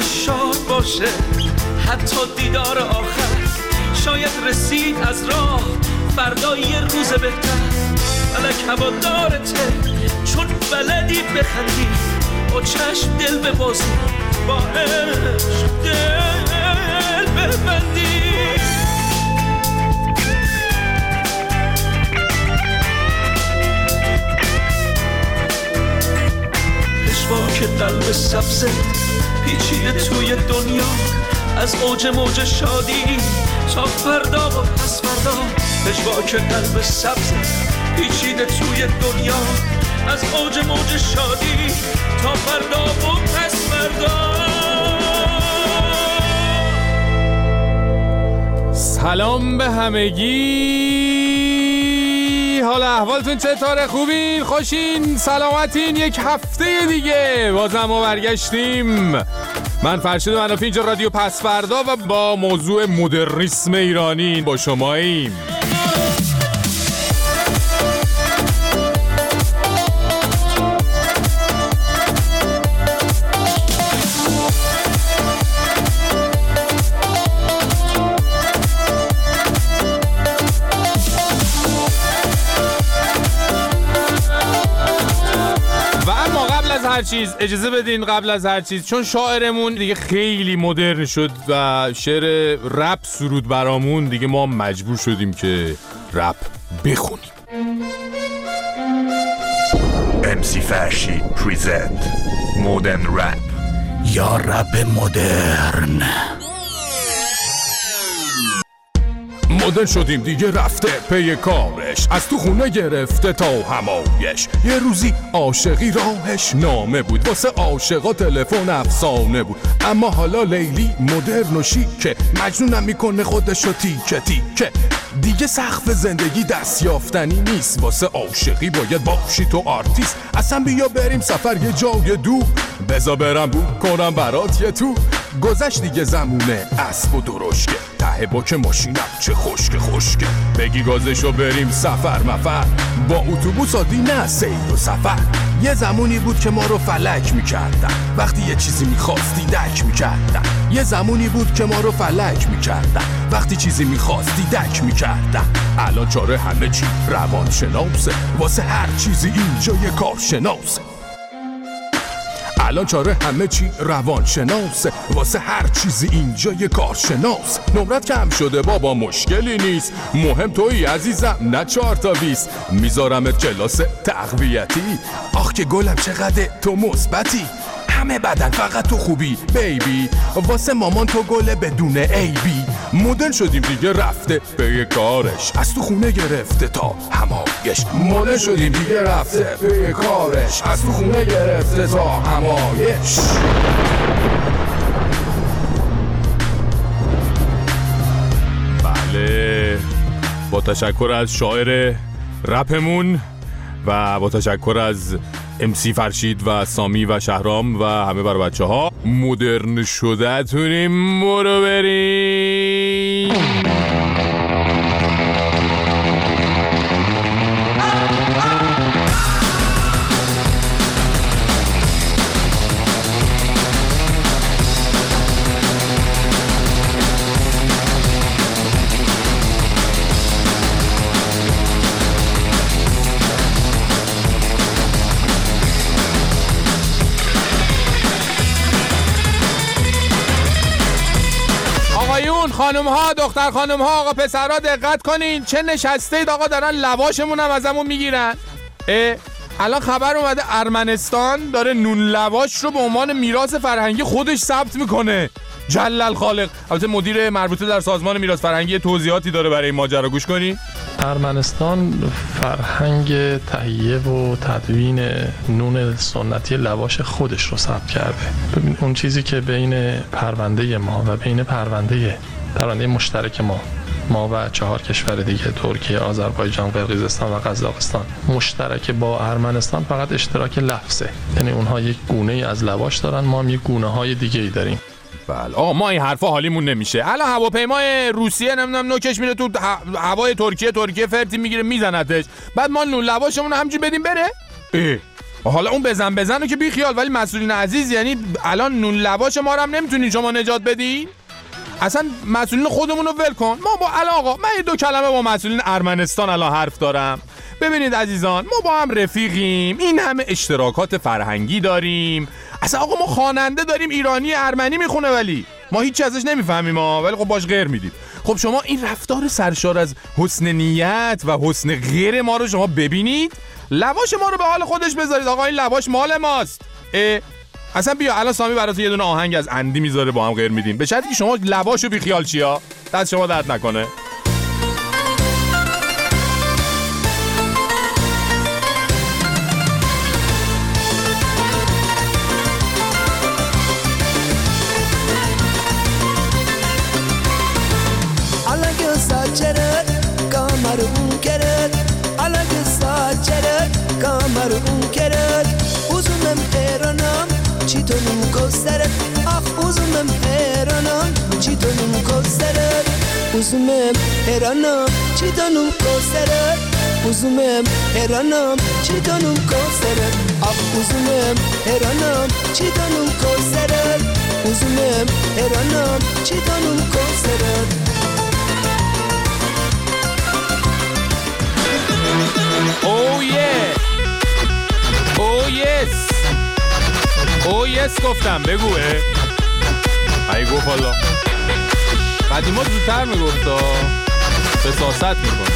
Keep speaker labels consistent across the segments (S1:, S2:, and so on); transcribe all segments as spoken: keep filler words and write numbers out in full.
S1: دلش شاد باشه، حتی دیدار آخر شاید رسید از راه فردا یه روز بهتر. فلک هوادارته چون بلدی بخندی، با چشم دل ببازی، با عشق دل ببندی. پشواک قلب سبزه پیچیده توی دنیا، از اوج موج شادی تا فردا و پس فردا. پشواک قلب سبزه پیچیده توی دنیا، از اوج موج شادی تا فردا و پس فردا.
S2: سلام به همگی، حال احوالتون چطوره؟ خوبین؟ خوشین؟ سلامتین؟ یک هفته دیگه بازم ما برگشتیم. من فرشید منافی، اینجا رادیو پس فردا و با موضوع مدرنیسم ایرانی با شماییم. هر چیز اجازه بدین قبل از هر چیز، چون شاعرمون دیگه خیلی مدرن شد و شعر رپ سرود برامون، دیگه ما مجبور شدیم که رپ بخونیم.
S3: ام سی فرشید پریزنت مدرن رپ
S4: یا رپ مدرن.
S2: مدرن شدیم دیگه رفته پی کارش، از تو خونه گرفته تا همایش. یه روزی عاشقی راهش نامه بود، واسه عاشقا تلفن افسانه بود. اما حالا لیلی مدرن و شیکه، مجنونم میکنه خودشو تیکه تیکه. دیگه سقف زندگی دست یافتنی نیست، واسه عاشقی باید باشی تو آرتیست. اصلا بیا بریم سفر یه جای دور، بزا برم بو کنم برات یه تو. گذشت دیگه زمونه اسب و درشکه، ته باک ماشینم چه خشک خشکه. بگی گازشو بریم سفر مفر، با اتوبوس عادی نه سیر و سفر. یه زمونی بود که ما رو فلک میکردن، وقتی یه چیزی میخواستی دک میکردن. یه زمونی بود که ما رو فلک میکردن، وقتی چیزی میخواستی دک میکردن. الان چاره همه چی روان شناسه، واسه هر چیزی اینجا یه کارشناسه. الان چاره همه چی روان شناسه، واسه هر چیزی اینجا یه کارشناس. نمرت کم شده بابا مشکلی نیست، مهم تویی عزیزم نه چهار تا بیست. میذارمت کلاس تقویتی، آخ که گلم چقدر تو مثبتی. همه بدن فقط تو خوبی بیبی، واسه مامان تو گله بدون عیبی. مدرن شدیم دیگه رفته پی کارش، از تو خونه گرفته تا همایش. مدرن شدیم دیگه رفته پی کارش، از تو خونه گرفته تا همایش. بله، با تشکر از شاعر رپمون و با تشکر از ام سی فرشید و سامی و شهرام و همه بر بچه ها. مدرن شده تونیم، برو بریم. خانم ها، دختر خانم ها، آقا پسرها دقت کنین، چه نشسته اید آقا، دارن لواشمون هم ازمون میگیرن. الان خبر اومده ارمنستان داره نون لواش رو به عنوان میراث فرهنگی خودش ثبت میکنه. جلل خالق. البته مدیر مربوطه در سازمان میراث فرهنگی توضیحاتی داره برای این ماجرا، گوش کنی.
S5: ارمنستان فرهنگ تهیه و تدوین نون سنتی لواش خودش رو ثبت کرده. ببین اون چیزی که بین پرونده ما و بین پرونده پرونده مشترک ما ما و چهار کشور دیگه، ترکیه، آذربایجان، قرقیزستان و قزاقستان، مشترک با ارمنستان فقط اشتراک لفظه. یعنی اونها یک گونه ای از لواش دارن، ما هم یک گونه های دیگه ای داریم.
S2: بله آقا، ما این حرفا حالیمون نمیشه. الان هواپیمای روسیه نمیدونم نوکش میره تو هوای ترکیه، ترکیه فرتی میگیره میزنتش، بعد ما نون لواشمون همینجوری بدیم بره؟ اه حالا اون بزن بزنو که بی خیال، ولی مسئولین عزیز یعنی الان نون لواش ما رو هم نمیتونین شما نجات بدین؟ اصلا مسئولین خودمون رو ول کن. ما با الان آقا من یه دو کلمه با مسئولین ارمنستان الان حرف دارم. ببینید عزیزان، ما با هم رفیقیم، این همه اشتراکات فرهنگی داریم. اصلا آقا ما خواننده داریم ایرانی ارمنی میخونه، ولی ما هیچ ازش نمیفهمیم ها، ولی خب باش غیر میدید. خب شما این رفتار سرشار از حسن نیت و حسن غیر ما رو شما ببینید، لواش ما رو به حال خودش بذارید. آقا این لواش مال ماست. اصلا بیا الان سامی برات یه دونه آهنگ از اندی میذاره، با هم غیر میدیم، به شرطی که شما لواشو بی خیال چیا دست شما درد نکنه.
S6: Çitonum gösterir, ah uzunum her anam. Çitonum gösterir, uzunum her anam. Çitonum gösterir, uzunum her anam. Çitonum gösterir, ah uzunum her anam. Çitonum gösterir, uzunum her anam. Çitonum gösterir.
S2: Oh yeah, oh yes. او یس گفتم بگوه. ای گفت حالا قدیما زودتر میگفتا، بساست میکن.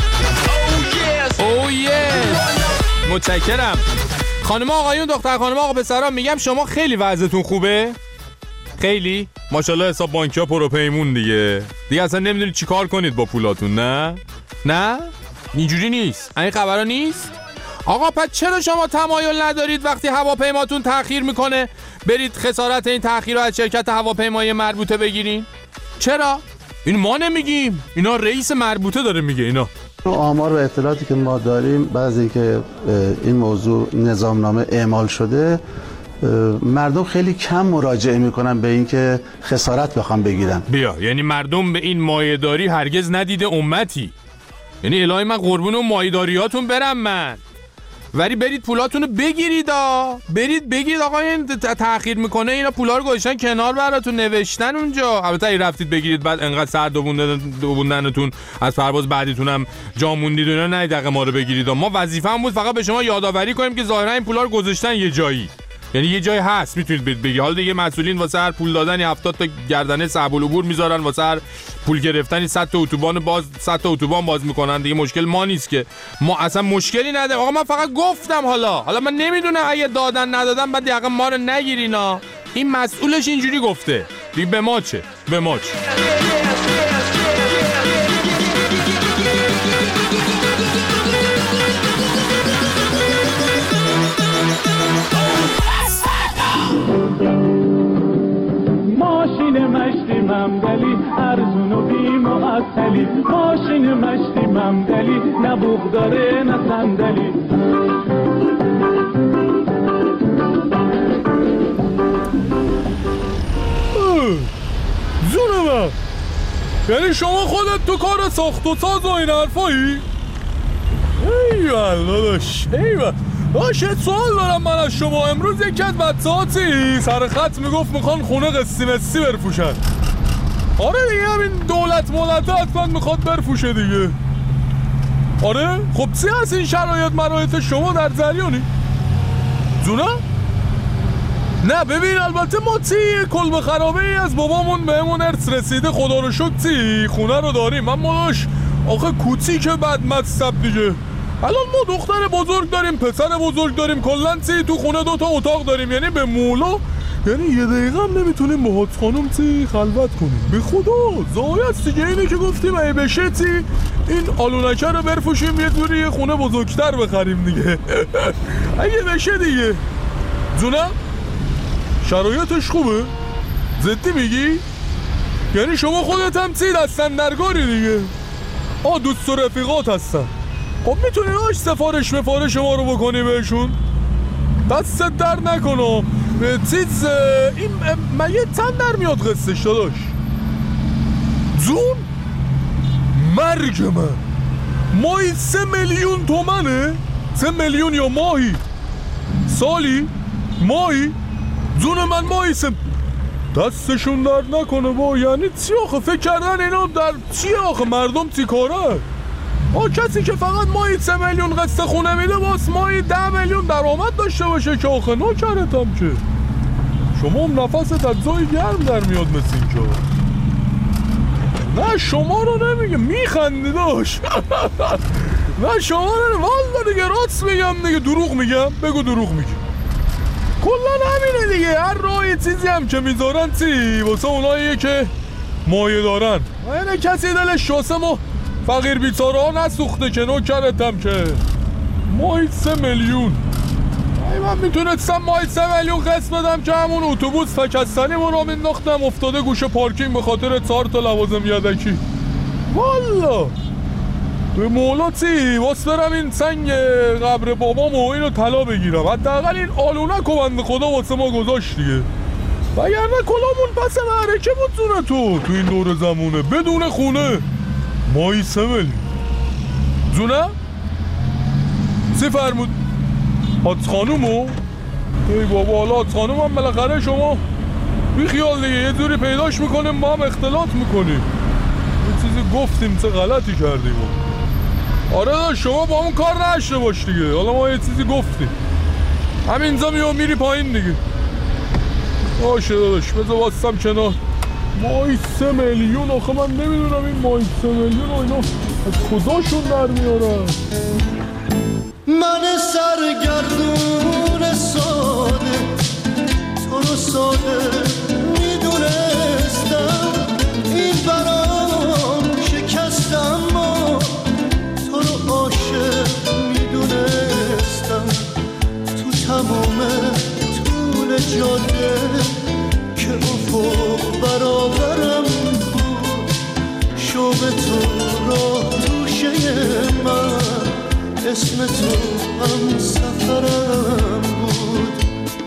S2: او یس. متشکرم خانم آقایون، دختر خانم آقا پسران، میگم شما خیلی وضعتون خوبه؟ خیلی؟ ماشاءالله حساب بانکی ها پرو پیمون دیگه دیگه اصلا نمیدونید چی کار کنید با پولاتون. نه؟ نه؟ اینجوری نیست؟ این خبرها نیست؟ آقا پس چرا شما تمایل ندارید وقتی هواپیماتون تأخیر میکنه برید خسارت این تأخیر رو از شرکت هواپیمایی مربوطه بگیرین؟ چرا؟ این ما نمیگیم، اینا رئیس مربوطه داره میگه. اینا
S7: آمار و اطلاعاتی که ما داریم بعد از اینکه این موضوع نظامنامه اعمال شده، مردم خیلی کم مراجعه میکنن به اینکه خسارت بخوام بگیرن. بیا
S2: یعنی مردم به این مایه‌داری هرگز ندیده امتی. یعنی الهی من قربون اون مایه‌داریاتون برم من، ولی برید پولاتونو بگیرید. آ برید بگید آقا این تأخیر میکنه، اینا پولا رو گذاشتن کنار براتون نوشتن اونجا. البته این رفتید بگیرید بعد انقدر سر دووندنتون از پرواز بعدیتون هم جا موندید و اینا، نه دقیقه ما رو بگیرید. ما وظیفه‌مون بود فقط به شما یادآوری کنیم که ظاهرا این پولا رو گذاشتن یه جایی، یعنی یه جای هست میتونید برید بگید. حالا دیگه مسئولین واسه هر پول دادنی هفتاد تا گردنه صعب العبور میذارن، واسه هر پول گرفتنی صد تا اتوبان باز صد تا اتوبان باز میکنن دیگه. مشکل ما نیست که، ما اصلا مشکلی نداره. آقا من فقط گفتم حالا حالا من نمیدونم اگه دادن ندادن بعد دقیقاً ما رو نگیرینا. این مسئولش اینجوری گفته دیگه، به ما چه؟ به ما چه؟
S8: ماشین مشتی ممدلی ارزون و بی معطلی، ماشین مشتی ممدلی نه بوق داره نه صندلی.
S2: جونم یعنی شما خودت تو کار ساخت و ساز و این حرفایی؟ ایوال داداش ایوال داشت یه سوال دارم من از شما. امروز یکی از بچه‌هاتی سر خط میگفت میخوان خونه قسطی مسی برفوشن. آره دیگه همین دولت مولته حتما میخواد برفوشه دیگه. آره خب چی هست این شرایط مرایط شما در جریانی؟ جونا؟ نه ببین البته ما چی کلبه خرابه ای از بابامون بهمون ارث رسیده، خدا رو شکر چی خونه رو داریم. من ماداش آخه کوچی که بد مصب دیگه. الان ما دختر بزرگ داریم، پسر بزرگ داریم، کلن چی تو خونه دوتا اتاق داریم. یعنی به مولا یعنی یه دقیقه هم نمیتونیم با حاج خانم چی خلوت کنیم. به خدا زایست دیگه اینه که گفتیم ای بشه چی این آلونکه رو برفوشیم یه دوری یه خونه بزرگتر بخریم دیگه. اگه بشه دیگه. جونم شرایطش خوبه؟ زدی میگی؟ یعنی شما خودت هم چی دستن درگاری دیگه؟ آه دوست و رفیقات هستن. خب میتونی هاش سفارش مفارش ما رو بکنی بهشون؟ دستت در نکنم چیز این من یه تن در میاد قصهش داداش. جون مرگ من ماهی سه میلیون تومنه؟ سه میلیون یا ماهی؟ سالی؟ مایی؟ جون من ماییسم. دستشون درد نکنه با. یعنی چی آخه فکر کردن اینا در چی آخه مردم چی کاره؟ آه کسی که فقط مایی سه میلیون قسط خونه میده باس مایی ده میلیون درآمد داشته باشه که آخه نکردم که. شما هم نفست از جای گرم در میاد مثل این که. نه شما رو نمیگه میخندی داشت. نه شما رو والله دیگه راست میگم دیگه دروغ میگم. بگو دروغ میگم. کلا همینه دیگه. هر راهی چیزی هم که میذارن چی واسه اوناییه که مایه دارن. اینه کسی دلش شاسم و فقیر بیچاره ها نسوخته که نکرتم که. ماهی سه میلیون ای من میتونستم ماهی سه میلیون قسط بدم که همون اتوبوس فکستنی من را مینداختم افتاده گوشه پارکینگ به خاطر چهار تا لوازم یدکی. والا به مولا چی واس برم این سنگ قبر بابامو اینو طلا بگیرم. حداقل این آلونک و بنده خدا واسه ما گذاشت دیگه. وگرنه کلامون پس معرکه بود زونه تو تو این دور زمونه بدون خونه. مایی سه میلیون زونه؟ سی فرمود حادث خانومو؟ ای بابا حالا حادث خانوم هم بالاخره شما بی خیال دیگه یه جوری پیداش میکنیم ما هم اختلاط میکنیم. یه چیزی گفتیم چه غلطی کردیم. آره داشت شما با اون کار نشته باش دیگه. حالا ما یه چیزی گفتیم همینجا میام میری پایین دیگه. باشه داداش بذار واسم کنار. مایی سه میلیون آخه من نمیدونم این مایی سه میلیون و اینا از کجاشون در میارن.
S9: من سرگردون ساده تو رو ساده میدونستم این برام شکستم ما تو رو عاشق میدونستم تو تمام طول جاده که افق برابرم بود شوق تو راه توشه من اسم تو هم سفرم بود.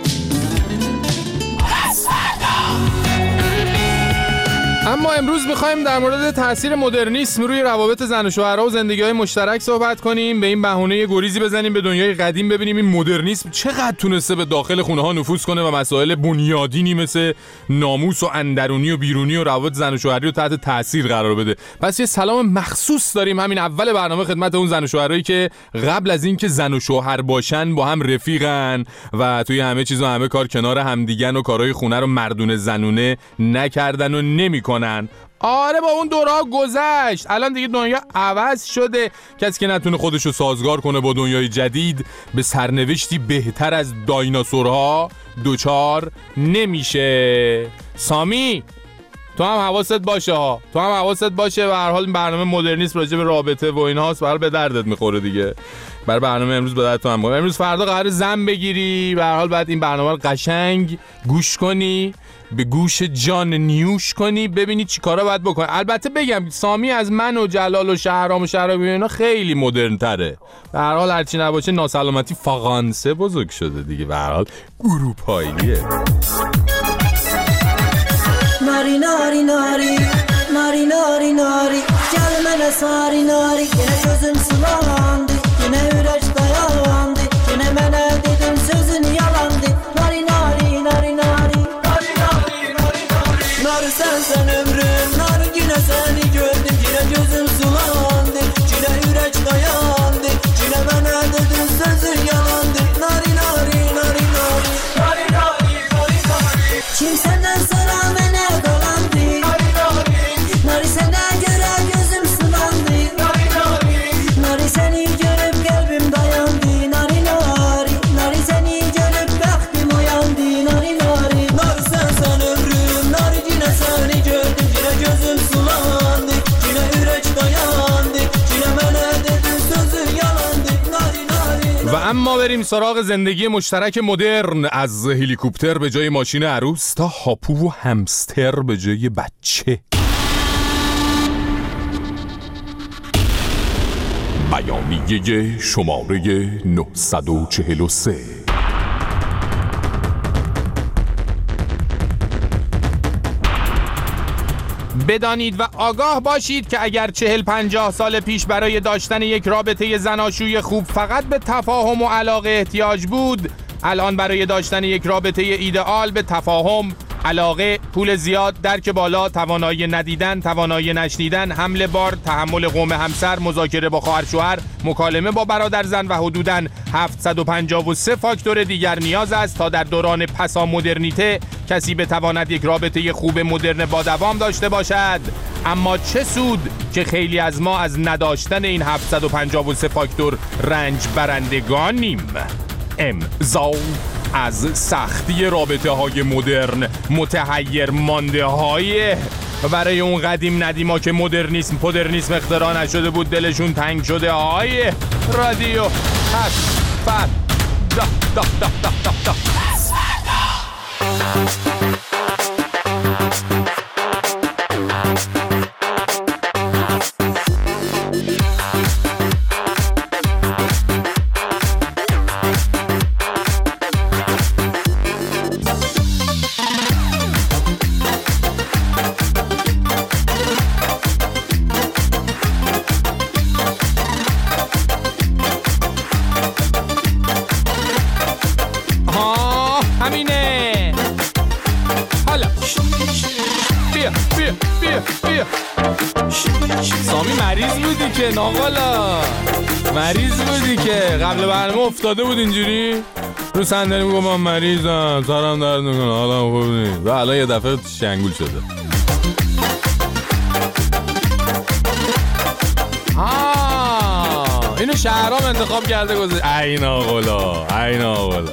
S10: اما امروز میخوایم در مورد تاثیر مدرنیسم روی روابط زن و شوهرها و زندگی‌های مشترک صحبت کنیم. به این بهونه یه گریزی بزنیم به دنیای قدیم ببینیم این مدرنیسم چقدر تونسته به داخل خونه‌ها نفوذ کنه و مسائل بنیادینی مثل ناموس و اندرونی و بیرونی و روابط زن و شوهری رو تحت تاثیر قرار بده. پس یه سلام مخصوص داریم همین اول برنامه خدمت اون زن و شوهرایی که قبل از اینکه زن و شوهر باشن با هم رفیقن و توی همه چیز و همه کار کنار همدیگن و کارهای خونه رو مردونه زنونه نکردن و نمی‌کنن. آره با اون دورها گذشت. الان دیگه دنیا عوض شده. کسی که نتونه خودشو سازگار کنه با دنیای جدید به سرنوشتی بهتر از دایناسورها دوچار نمیشه. سامی تو هم حواست باشه ها. تو هم حواست باشه. به هر حال این برنامه مدرنیسم راجع به رابطه و اینهاست. برای به دردت میخوره دیگه. برای برنامه امروز به دردت هم امروز فردا قرار زن بگیری. به هر حال بعد این برنامه رو قشنگ گوش کنی، به گوش جان نیوش کنی، ببینی چی کارا باید بکنی. البته بگم سامی از من و جلال و شهرام و شهرام اینا خیلی مدرن تره. به هر حال هرچی نباشه ناسلامتی فاغانسه بزرگ شده دیگه. به هر حال اروپاییه.
S11: ناری ناری ناری ناری ناری ناری gel mənə sari nari yenə gözüm sulandı yenə ürək dayandı yenə mənə dedin sözün yalandı nari nari nari nari nari nari nari nari nari sen sen ömrüm nari yine seni gördüm yine gözüm sulandı yine ürək dayandı yine mənə dedin sözün yalandı nari nari nari nari nari nari nari nari kim senden sonra mənə dolandı nari nari nari senden göre gözüm sulandı nari nari nari seni görüp kalbim dayandı nari nari nari seni görüp kalbim uyandı nari nari nari sen sen ömrüm nari yine seni gördüm yine gözüm sulandı yine yürek dayandı yine mənə dedin sözün yalandı nari nari.
S10: و اما بریم سراغ زندگی مشترک مدرن. از هلیکوپتر به جای ماشین عروس تا هاپو و همستر به جای بچه. بیانیه شماره نهصد و چهل و سه. بدانید و آگاه باشید که اگر چهل پنجاه سال پیش برای داشتن یک رابطه زناشوی خوب فقط به تفاهم و علاقه احتیاج بود، الان برای داشتن یک رابطه ایدئال به تفاهم، علاقه، پول زیاد، درک بالا، توانایی ندیدن، توانایی نشنیدن، حمل بار، تحمل قوم همسر، مذاکره با خواهر شوهر، مکالمه با برادر زن و حدوداً هفتصد و پنجاه و سه فاکتور دیگر نیاز است تا در دوران پسا مدرنیته کسی بتواند یک رابطه خوب مدرن با دوام داشته باشد. اما چه سود که خیلی از ما از نداشتن این هفتصد و پنجاه و سه فاکتور رنج برندگانیم. امضا از سختی رابطه های مدرن متحیر مانده های برای اون قدیم ندیما که مدرنیسم پدرنیسم اختراع نشده بود دلشون تنگ شده. های رادیو پس فردا دا دا دا دا دا دا پس فردا. سامی مریض بودی که ناقالا، مریض بودی که قبل برنامه افتاده بود اینجوری رو صندلی میگم من مریضم سرم درد میکنه حالم خوب نیست و الان یه دفعه شنگول شده. آه اینو شهرام انتخاب کرده گذاشت. ای ناقالا ای ناقالا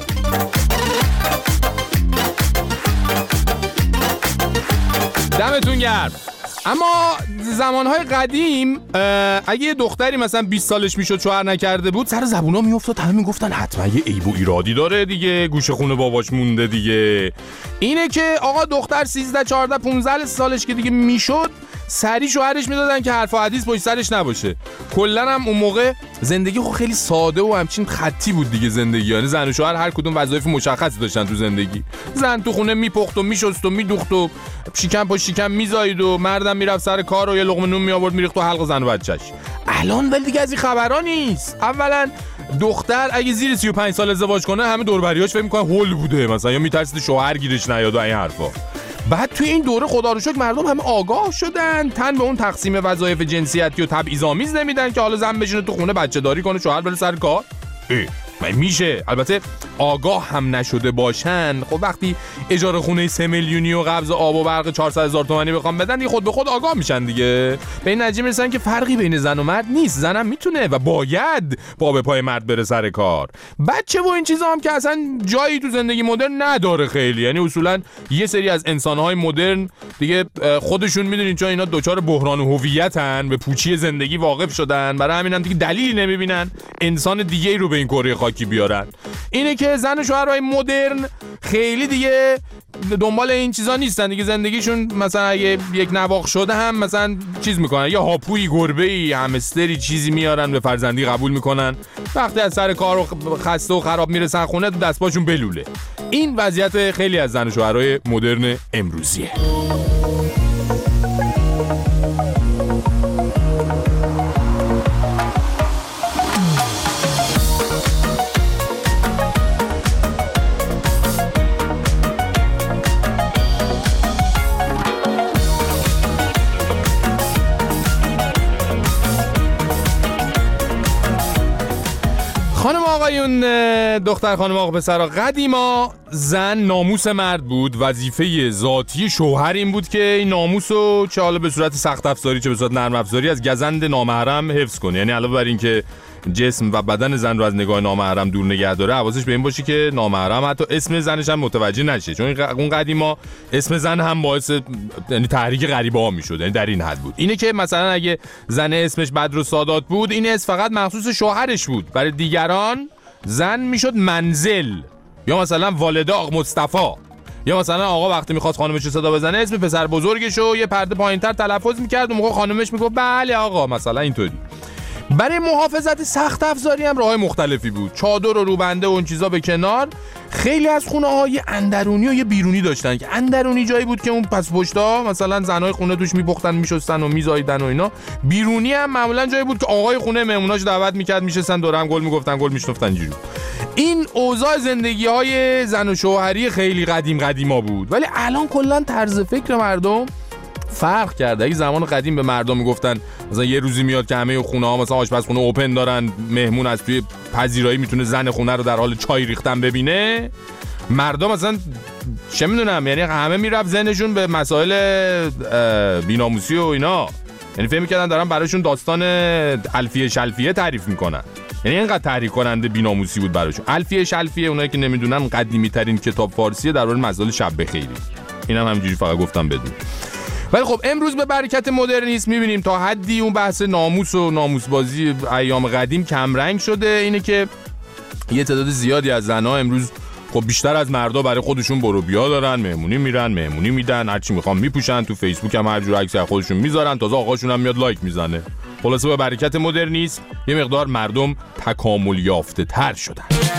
S10: دمتون گرم. اما زمانهای قدیم اگه یه دختری مثلا بیست سالش میشد شوهر نکرده بود سر زبونا میافتاد، همه میگفتن حتما یه عیب و ایرادی داره دیگه، گوشه خونه باباش مونده دیگه. اینه که آقا دختر سیزده چهارده پانزده سالش که دیگه میشد سری شوهرش میدادن که حرف و حدیث پشت سرش نباشه. کلا هم اون موقع زندگی خب خیلی ساده و همچین خطی بود دیگه زندگی، یعنی زن و شوهر هر کدوم وظایف مشخصی داشتن تو زندگی. زن تو خونه میپخت و میشست و میدوخت و شکم پشت شکم میزایید و مردم میرفت سر کار و یه لقمه نون میآورد میریخت تو حلق زن و بچه‌ش. الان ولی دیگه از این خبرا نیست. اولا دختر اگه زیر سی و پنج سال ازدواج کنه همه دور و بریاش فکر میکنن هول بوده مثلا، یا میترسید شوهر گیرش نیاد و این حرفا. بعد توی این دوره خدا رو شکر مردم همه آگاه شدن، تن به اون تقسیم وظایف جنسیتی و تبعیض‌آمیز نمیدن که حالا زن بشینه تو خونه بچه داری کنه شوهر بره سر کار. میشه البته آگاه هم نشده باشن. خب وقتی اجاره خونه سه میلیونی و قبض آب و برق چهارصد هزار تومانی بخوام بدن دیگه خود به خود آگاه میشن دیگه. به این نتیجه میرسن که فرقی بین زن و مرد نیست، زنم میتونه و باید پا به پای مرد بره سر کار. بچه و این چیزا هم که اصلا جایی تو زندگی مدرن نداره خیلی، یعنی اصولا یه سری از انسان‌های مدرن دیگه خودشون میدونین چون اینا دوچار بحران هویتن، به پوچی زندگی واقف شدن، برای همین هم دیگه دلیلی نمیبینن انسان دیگه‌ای رو به این کره خاکی بیارن. اینه که زن و شوهرهای مدرن خیلی دیگه دنبال این چیزا نیستن دیگه. زندگیشون مثلا اگه یک نواخ شده هم مثلا چیز میکنن، یا هاپویی گربه‌ای همستری چیزی میارن به فرزندی قبول میکنن، وقتی از سر کار و خسته و خراب میرسن خونه دستپاشون بلوله. این وضعیت خیلی از زن و شوهرهای مدرن امروزیه. خانم آقایون، دختر خانم آقا پسرا، قدیما زن ناموس مرد بود. وظیفه ذاتی شوهر این بود که این ناموسو چه حالا به صورت سخت افزاری چه به صورت نرم افزاری از گزند نامحرم حفظ کنه. یعنی علاوه بر این که جسم و بدن زن رو از نگاه نامحرم دور نگه داره، حواسش به این باشه که نامحرم حتی اسم زنش هم متوجه نشه، چون اون قدیما اسم زن هم باعث یعنی تحریک غریبه‌ها میشد. یعنی در این حد بود. اینه که مثلا اگه زن اسمش بدر و سادات بود این اسم فقط مخصوص شوهرش بود، برای دیگران زن میشد منزل، یا مثلا والده آقا مصطفی، یا مثلا آقا وقتی میخواست خانمش رو صدا بزنه اسم پسر بزرگشو یه پرده پایینتر تلفظ میکرد، اون موقع خانمش میگفت بله آقا، مثلا اینطوری. برای محافظت سخت افزاری هم راههای مختلفی بود. چادر و روبنده و اون چیزا به کنار، خیلی از خونه ها یه اندرونی و یه بیرونی داشتن که اندرونی جایی بود که اون پس پشتا مثلا زنای خونه توش میپختن میشستن و میزاییدن و اینا. بیرونی هم معمولا جایی بود که آقای خونه مهموناش دعوت میکرد میشستن دور هم گل میگفتن گل میشنفتن اینجوری. این اوضاع زندگی های زن و شوهری خیلی قدیم قدیما بود، ولی الان کلا طرز فکر مردم فرق کرده. اگه زمان قدیم به مردم میگفتن مثلا یه روزی میاد که همه خونه ها مثلا آشپزخونه اوپن دارن، مهمون از توی پذیرایی میتونه زن خونه رو در حال چای ریختن ببینه، مردم مثلا چه میدونم، یعنی همه میرفت ذهنشون به مسائل بی‌ناموسی و اینا، یعنی فکر میکردن دارن براشون داستان الفیه شلفیه تعریف میکنن، یعنی اینقدر تحریک کننده بی‌ناموسی بود براشون. الفیه شلفیه اونایی که نمیدونن قدیمی ترین کتاب فارسیه درباره مسائل شب بخیری. اینم همینجوری فقط گفتم بدون. ولی خب امروز به برکت مدرنیسم میبینیم تا حدی اون بحث ناموس و ناموس بازی ایام قدیم کم رنگ شده. اینه که یه تعداد زیادی از زنها امروز خب بیشتر از مردا برای خودشون برو بیا دارن، مهمونی میرن، مهمونی میدن، هر چی میخوام میپوشن، تو فیسبوک هم هر جور عکس خودشون میذارن، تازه آقاشون هم میاد لایک میزنه. خلاصه به برکت مدرنیسم یه مقدار مردم تکامل یافته تر شدن.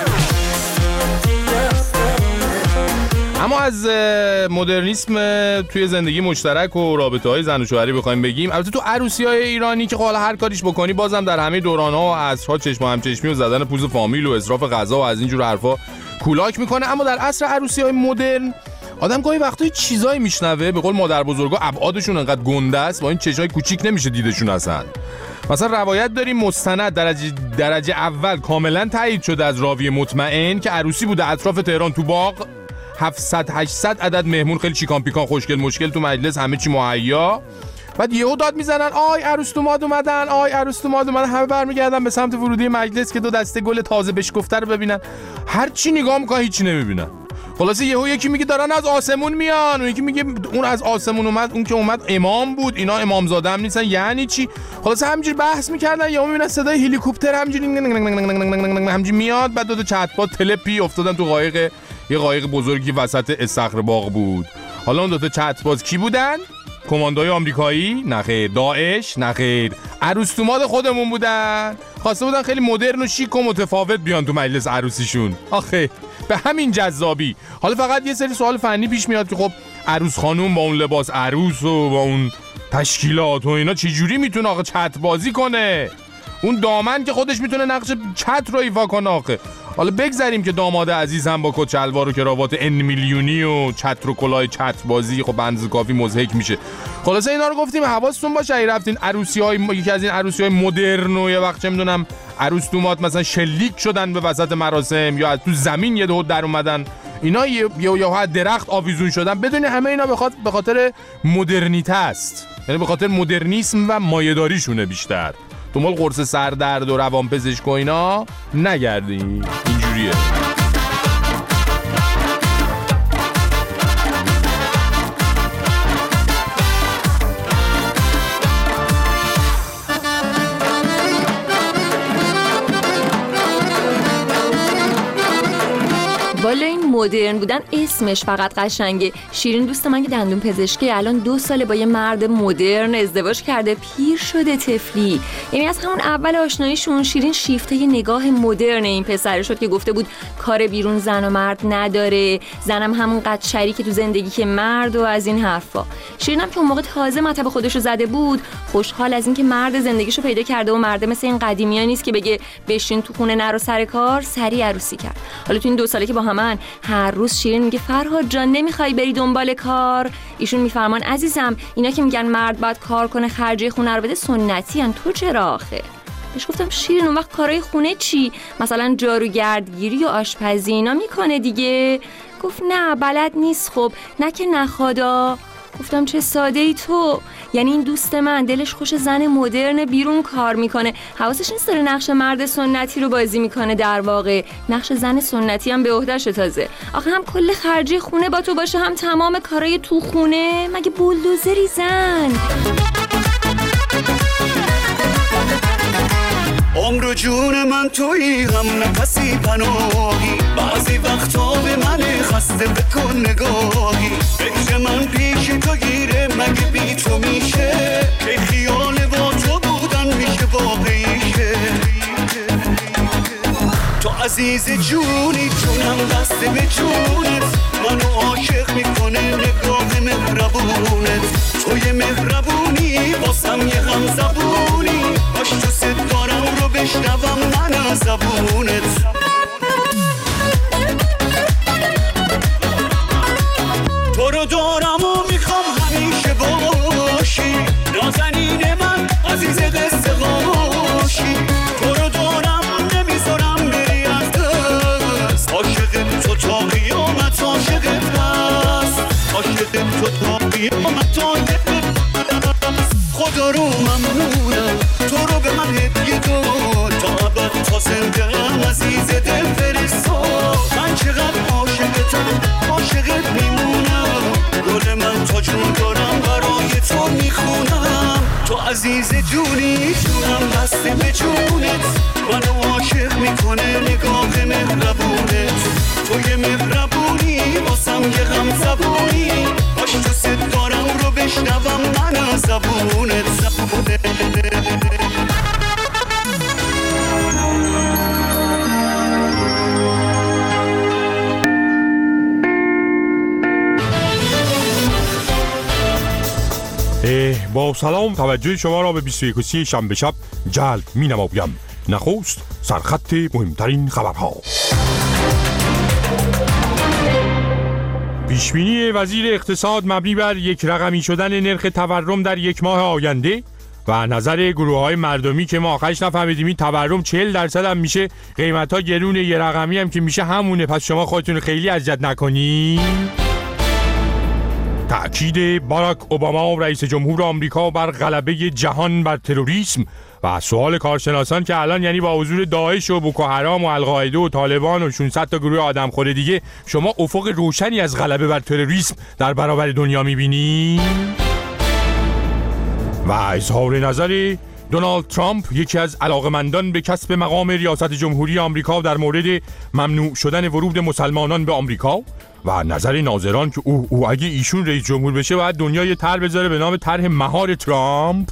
S10: اما از مدرنیسم توی زندگی مشترک و رابطه‌های زن و شوهری بخوایم بگیم، البته تو عروسی‌های ایرانی که حالا هر کاریش بکنی بازم در همه دوران‌ها و عصرها چشم و همچشمی و زدن پوز فامیل و اسراف غذا و از این جور حرفا کولاک میکنه. اما در عصر عروسی‌های مدرن آدم گاهی وقتا چیزایی میشنوه، به قول مادر بزرگا ابعادشون انقدر گنده است با این چشای کوچیک نمیشه دیدشون اصلا. مثلا روایت داریم مستند درجه درجه اول کاملا تایید شده از راوی مطمئن که عروسی بوده اطراف تهران تو باغ، هفتصد هشتصد عدد مهمون خیلی چیکان پیکان خوشگل مشکل تو مجلس، همه چی مهیا. بعد یهو داد میزنن آی عروس دوماد اومدن، آی عروس دوماد اومدن، همه برمیگردن به سمت ورودی مجلس که دو دسته گل تازه بشکفته رو ببینن. هر چی نگاه میکنن هیچی نمیبینن. خلاصه یهو یکی میگه دارن از آسمون میان، اون یکی میگه اون از آسمون اومد، اون که اومد امام بود، اینا امامزاده هم نیستن، یعنی چی؟ خلاصه همینجوری بحث میکردن، یهو میبینن صدای هلیکوپتر همینجوری همینجوری میاد، بعد دو تا چتبات تلپی افتادن تو قایق، یه قایق بزرگی وسط استخر باغ بود. حالا اون دو تا چتباز کی بودن؟ کماندوی آمریکایی؟ نخیر. داعش؟ نخیر. عروس دوماد خودمون بودن. خواسته بودن خیلی مدرن و شیک و متفاوت بیان تو مجلس عروسیشون. آخه به همین جذابی. حالا فقط یه سری سوال فنی پیش میاد که خب عروس خانوم با اون لباس عروس و با اون تشکیلات و اینا چه جوری میتونه آخه چت بازی کنه؟ اون دامن که خودش میتونه نقش چت رو ایفا کنه آخه. حالا بگذاریم که داماد عزیز هم با کت شلوار و کراوات ان میلیونی و چتر و کلاه چت بازی خب بنز کافی مضحک میشه. خلاصه اینا رو گفتیم حواستون باشه اگه رفتین عروسی‌های یکی از این عروسی‌های مدرن و یه وقت چه میدونم عروس دومات مثلا شلیک شدن به وسط مراسم یا از تو زمین یه دو در اومدن، اینا یه یا یا درخت آویزون شدن، بدونی همه اینا بخاطر به خاطر مدرنیته است، یعنی به خاطر مدرنیسم و مایه‌داریشونه. بیشتر دنبال قرص سردرد و روانپزشک و اینا نگردین، اینجوریه.
S12: والا این مدرن بودن اسمش فقط قشنگه. شیرین دوست من که دندون پزشکی الان دو ساله با یه مرد مدرن ازدواج کرده، پیر شده طفلی. یعنی از همون اول آشناییشون شیرین شیفته یه نگاه مدرن این پسر شد که گفته بود کار بیرون زن و مرد نداره، زنم همون قد شریک تو زندگی که مرد و از این حرفا. شیرینم که اون موقع تازه مطب خودشو زده بود، خوشحال از اینکه مرد زندگیشو پیدا کرده و مرد مثل این قدیمی‌ها نیست که بگه بشین تو خونه نرو سر کار، سریع عروسی کرد. حالا تو این دو ساله که با من هر روز شیرین میگه فرهاد جان نمیخوای بری دنبال کار؟ ایشون میفرمان عزیزم اینا که میگن مرد باید کار کنه خرجی خونه رو بده سنتی ان، تو چرا آخه؟ بهش گفتم شیرین اون وقت کارهای خونه چی؟ مثلا جاروگردگیری و آشپزی اینا میکنه دیگه. گفت نه بلد نیست. خب نه که نخوادا. گفتم چه ساده ای تو، یعنی این دوست من دلش خوش زن مدرن بیرون کار میکنه، حواسش نیست داره نقش مرد سنتی رو بازی میکنه، در واقع نقش زن سنتی هم به عهده‌ش تازه. آخه هم کل خرجی خونه با تو باشه، هم تمام کارهای تو خونه، مگه بولدوزری زن؟
S9: عمر و جون من تویی، هم نفسی پناهی، بعضی وقتا به من خسته بکن نگاهی، فکر من پیش تو گیره مگه بی تو میشه، که خیال با تو بودن میشه واقعیشه. تو عزیز جونی، جونم دست به جونت، منو عاشق میکنه نگاه مهربونت، توی مهربونی واسم یه غم زبونی، باش تو ستارم رو بشنوم من از زبونت. تا جون دارم برای تو میخونم، تو عزیز جونی جونم دست به جونت، منو عاشق میکنه نگاه مهربونت، توی مهربونی واسم یه غم زبونی، باش تو صدارم رو بشنوم من از زبونت زبونت.
S13: با سلام توجه شما را به بیست و یکم شنبه شب جلب می نمایم. نخست سرخط مهمترین خبرها. پیشبینی وزیر اقتصاد مبنی بر یک رقمی شدن نرخ تورم در یک ماه آینده و نظر گروه های مردمی که ما آخرش نفهمیدیم این تورم چهل درصد هم میشه، قیمت ها گرونه، یه رقمی هم که میشه همونه، پس شما خودتون خیلی اذیت نکنین. تأکید باراک اوباما رئیس جمهور آمریکا بر غلبه جهان بر تروریسم و سوال کارشناسان که الان یعنی با حضور داعش و بوکو حرام و القاعده و طالبان و ششصد تا گروه آدمخوره دیگه شما افق روشنی از غلبه بر تروریسم در برابر دنیا می‌بینی؟ و اظهار نظر دونالد ترامپ، یکی از علاقمندان به کسب مقام ریاست جمهوری آمریکا، در مورد ممنوع شدن ورود مسلمانان به آمریکا و نظر ناظران که او او اگه ایشون رئیس جمهور بشه باید دنیا یه طرح بذاره به نام طرح مهار ترامپ.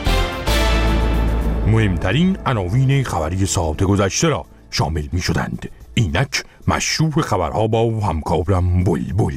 S13: مهمترین عناوین خبری ساعت گذشته را شامل می شدند. اینک مشروع خبرها با همکارم بلبل.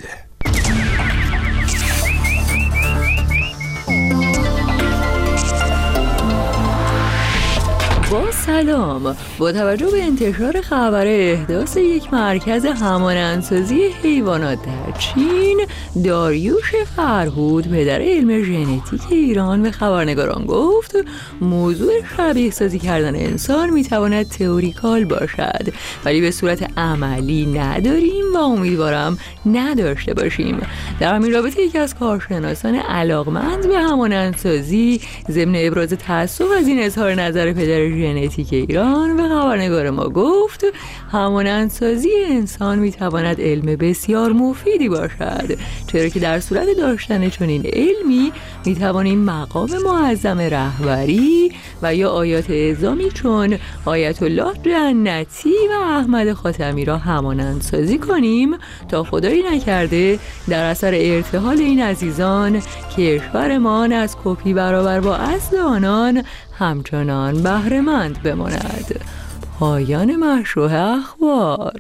S12: با سلام، با توجه به انتشار خبر احداث یک مرکز همانندسازی حیوانات در چین، داریوش فرهود پدر علم ژنتیک ایران به خبرنگاران گفت موضوع شبیه سازی کردن انسان میتواند تئوریکال باشد ولی به صورت عملی نداریم و امیدوارم نداشته باشیم. در همین رابطه یکی از کارشناسان علاقمند به همانندسازی ضمن ابراز تأسف از این اظهار نظر پدر ژنتیک ایران به خبرنگار ما گفت همانندسازی انسان میتواند علم بسیار مفیدی باشد، چرا که در صورت داشتن چنین علمی میتوانیم مقام معظم رهبری و یا آیات اعظامی چون آیت الله جنتی و احمد خاتمی را همانندسازی کنیم تا خدایی نکرده در اثر ارتحال این عزیزان کشورمان از کپی برابر با اصل آنان همچنان بهره‌مند بماند. پایان مشروع اخبار.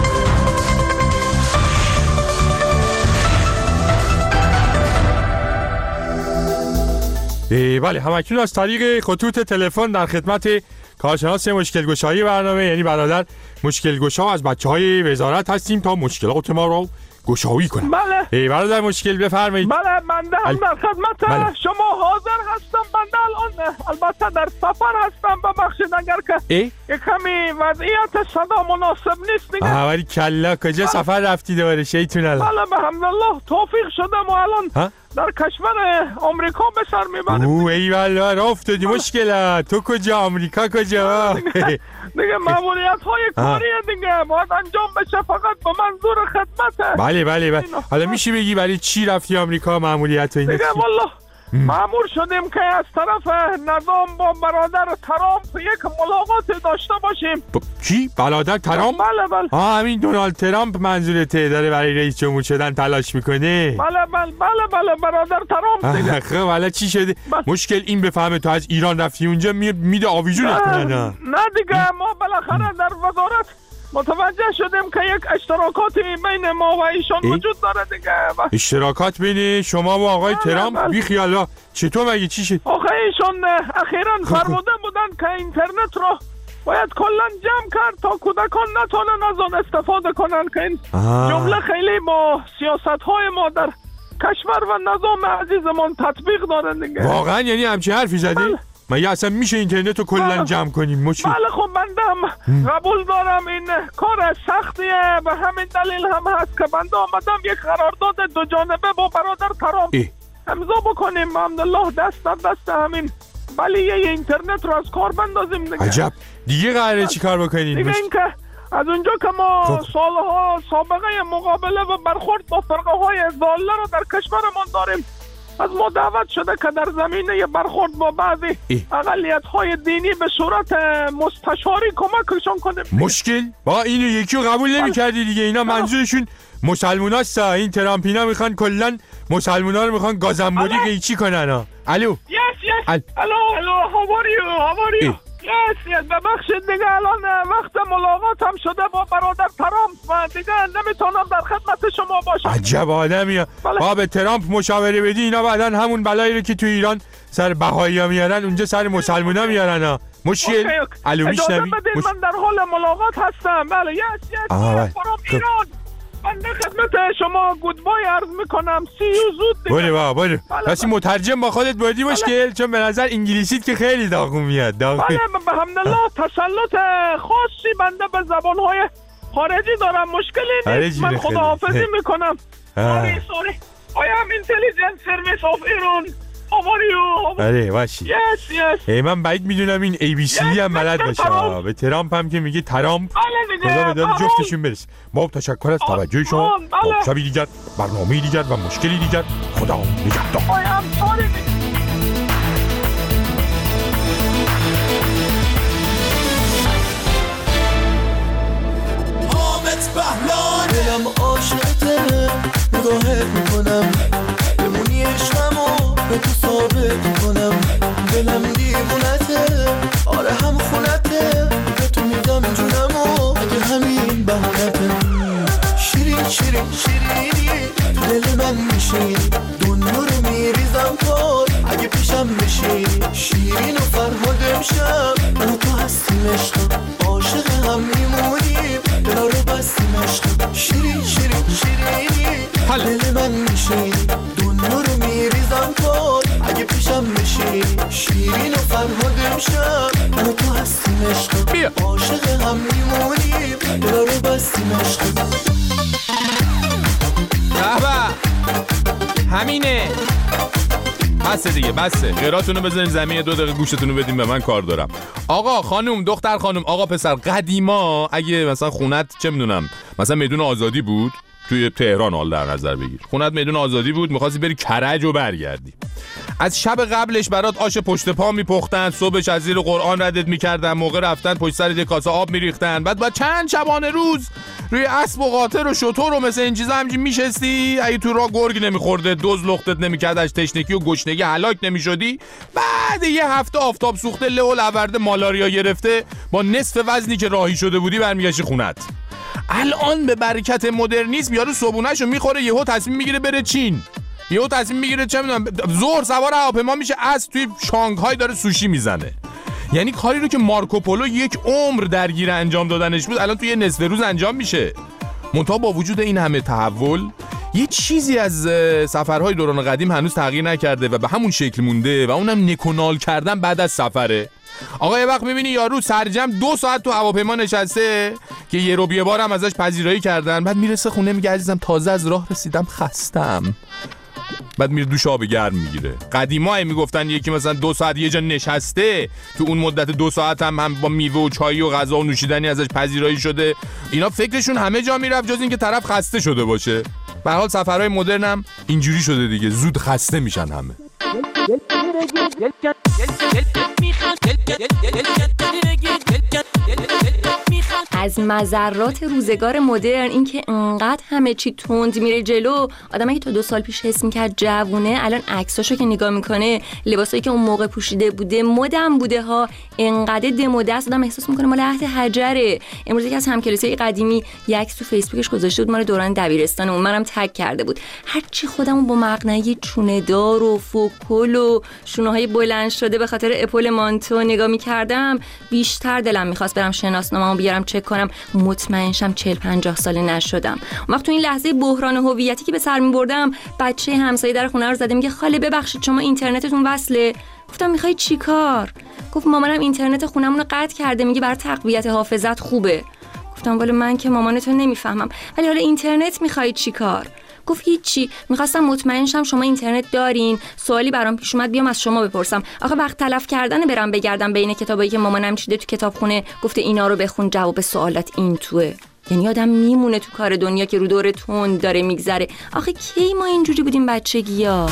S13: بله، همکنون از طریق خطوط تلفن در خدمت کارشناس مشکل گشایی برنامه یعنی برادر مشکل گشا از بچه های وزارت هستیم تا مشکلات ما رو گشایی کنم.
S14: بله
S13: برادر مشکل بفرمایید.
S14: بله بنده هم در خدمت بله. شما حاضر هستم. بنده الان البته در سفر هستم، ببخشید اگر که یک کمی وضعیت صدا مناسب نیست دیگه.
S13: آوری کلا کجا بله. سفر رفتی دوباره شیطون الان؟
S14: بله به حمدالله توفیق شدم و الان ها؟ در کشور آمریکا به سر میبریم.
S13: اوه ای والله راه افتادی مشکله. تو کجا آمریکا کجا؟
S14: دیگه, دیگه ماموریت های کاری دیگه باید انجام بشه، فقط به منظور خدمته.
S13: بله بله بله. حالا میشه بگی برای چی رفتی آمریکا ماموریت و اینا؟
S14: دیگه والله مأمور شدیم که از طرف نظام با برادر ترامپ یک ملاقات داشته باشیم.
S13: ب... کی؟ برادر ترامپ؟
S14: بله بله.
S13: آه همین دونالد ترامپ منظورته داره برای رئیس جمهور شدن تلاش میکنه.
S14: بله بله بله بله برادر ترامپ دیگه.
S13: خب حالا چی شده؟ بله. مشکل این بفهمه تو از ایران رفتی اونجا می... میده آویزون نکنن.
S14: نه دیگه ما بالاخره در وزارت متوجه شدیم که یک اشتراکاتی بین ما و ایشان وجود داره دیگه.
S13: اشتراکات بین شما و آقای ترامپ؟ بی خیالا چطور مگه چی شد؟
S14: آخه ایشان اخیراً فرموده بودن که اینترنت رو باید کلا جمع کرد تا کودکان نتونن از آن استفاده کنن، که این جمله خیلی با سیاست های ما در کشور و نظام عزیزمون تطبیق داره دیگه.
S13: واقعا یعنی همچین حرفی زدی؟
S14: بله.
S13: مگه اصلا میشه اینترنت رو کلا جمع کنیم؟ مشکل
S14: بله خب بنده هم قبول دارم این کار سختیه، به همین دلیل هم هست که بنده آمدم یک قرارداد دو جانبه با برادر ترامپ امضا بکنیم، الحمدلله دست در دست همین بلیه اینترنت رو از کار بندازیم دیگه.
S13: عجب. دیگه قراره چی کار بکنیم؟
S14: دیگه این که از اونجا که ما سالها سابقه مقابله و برخورد با فرقه های ضاله رو در کشورمان داریم، از ما دعوت شده که در زمینه برخورد با بعضی اقلیت های دینی به صورت مستشاری کمکشون کنیم.
S13: مشکل؟ با اینو یکی رو قبول نمی کردی دیگه. اینا منظورشون مسلمان هست. این ترامپینا میخوان کلن مسلمان ها رو میخوان گازنبوری قیچی کنن ها. الو
S14: Yes, yes. Al- hello, hello. How are you? How are you? Yes, yes. ببخشید دیگه الان وقت ملاقات هم شده با برادر ترامپ و دیگه نمیتونم در خدمت شما باشم.
S13: عجب آدمیه. با به ترامپ مشاوره بدی اینا بعداً همون بلایی رو که تو ایران سر بهایی‌ها میارن اونجا سر مسلمونا میارن ها. مشکل؟ الو میشنوی؟
S14: اجازه بدید من در حال ملاقات هستم. بله. Yes, yes. فرام ایران. من در خدمت شما گودبای عرض میکنم. سی یو زود دیگه.
S13: بله با بله. راستی مترجم با خودت بودی مشکل؟ چون به نظر انگلیسیت که خیلی داغون میاد.
S14: بله به حمدالله تسلط خاصی بنده به زبانهای خارجی دارم. مشکلی نیست. من خداحافظی میکنم. سوری سوری. I am intelligence service of Iran. How are you?
S13: بله باشی.
S14: Yes, yes.
S13: ای من باید میدونم این ای بی سی هم بلد باشه. به ترامپ هم که میگه ترامپ خدا به داد جفتشون برس. ما تشکر از توجه شما. تا شبی دیگر برنامه دیگر و مشکلی دیگر. خدا نگهدار.
S14: I am sorry.
S6: حامد بهلان دلم عاشقته نگاهت میکنم بمونی عشقمو به تو ثابت میکنم دلم دیوونته آره هم خونته به تو میدم جونمو اگه همین بهانته شیرین شیرین شیرینی تو دل من میشینی دنیا رو میریزم پار اگه پیشم بشینی شیرین و فرهاد امشب من و تو هستیم عشقم عاشق هم میمونیم دلا رو بستیم عشقم شیرین شیرین شیرینی دل من میشینی دنیا رو میریزم پار اگه پیشم بشینی شیرین و فرهاد امشب من و تو هستیم عشقم عاشق هم میمونیم دلا رو بستیم عشقم
S10: بابا همینه. بسه دیگه بسه. غیراتونو بزنین زمین دو دقیقه گوشتونو بدین به من کار دارم. آقا خانم دختر خانم آقا پسر قدیما اگه مثلا خونت چه میدونم مثلا میدون آزادی بود توی تهران حال در نظر بگیر خونت میدون آزادی بود می‌خواستی بری کرج و برگردی از شب قبلش برات آش پشت پا میپختن صبحش از زیر قرآن ردت میکردن موقع رفتن پشت سر یک کاسه آب میریختن بعد بعد چند شبانه روز روی اسب و قاطر و شتر و مثل این چیزا همینجوری میشستی اگه تو راه گرگ نمیخورده دوز لختت نمیکرد از تشنگی و گشنگی هلاک نمیشدی بعد یه هفته آفتاب سوخته له و لورده مالاریا گرفته با نصف وزنی که راهی شده بودی برمیگشتی خونت. الان به برکت مدرنیسم یارو صبونه‌شو میخوره یهو تصمیم میگیره بره چین یهو تصمیم میگیره چه میدونم ظهر سوار هواپیما میشه از توی شانگهای داره سوشی میزنه. یعنی کاری رو که مارکوپولو یک عمر درگیر انجام دادنش بود الان توی یه نصف روز انجام میشه. منتها با وجود این همه تحول یه چیزی از سفرهای دوران قدیم هنوز تغییر نکرده و به همون شکل مونده و اونم نکنال کردن بعد از سفره. آقا یه وقت میبینی یارو سرجم دو ساعت تو هواپیما نشسته که یه رو یه بار هم ازش پذیرایی کردن بعد میرسه خونه میگه عزیزم تازه از راه رسیدم خستم بعد میره دوش آب گرم میگیره. قدیما هم میگفتن یکی مثلا دو ساعت یه جا نشسته تو اون مدت دو ساعت هم, هم با میوه و چای و غذا و نوشیدنی ازش پذیرایی شده. اینا فکرشون همه جا میرفت جز اینکه طرف خسته شده باشه. به هر حال سفرهای مدرن هم اینجوری شده دیگه زود خسته میشن همه.
S12: از مضرات روزگار مدرن این که انقدر همه چی تند میره جلو آدمی که تا دو سال پیش حس میکرد جوونه الان عکساشو که نگاه میکنه لباسایی که اون موقع پوشیده بوده مدم بوده ها انقدر دموده است آدم احساس میکنه مال عهد حجره. امروز یکی از همکلاسیای قدیمی یک عکس تو فیسبوکش گذاشته بود مال دوران دبیرستان اون منم تگ کرده بود. هرچی خودمون با مقنعه چونه دار و فوکل و شونه‌های بلند شده به خاطر اپول مانتو نگاه میکردم بیشتر دلم میخواست برم شناسنامه‌مو بیارم چک کنم مطمئن شم چهل پنجاه ساله نشدم. وقت تو این لحظه بحران هویتی که به سر میبردم بچه همسایه در خونه رو زده میگه خاله ببخشید شما اینترنتتون وصله. گفتم میخوای چیکار؟ گفت مامانم اینترنت خونمون رو قطع کرده میگه برای تقویت حافظت خوبه. گفتم ولی من که مامانتو نمیفهمم ولی حالا اینترنت میخوای چیکار؟ گفت هیچی، میخواستم مطمئن شم شما اینترنت دارین، سوالی برام پیش اومد بیام از شما بپرسم. آخه وقت تلف کردن برام بگردم بین کتابایی که مامانم چیده تو کتابخونه، گفته اینا رو بخون جواب سوالات این توئه. یعنی آدم میمونه تو کار دنیا که رو دور تون داره میگذره. آخه کی ما اینجوری بودیم بچگی‌ها؟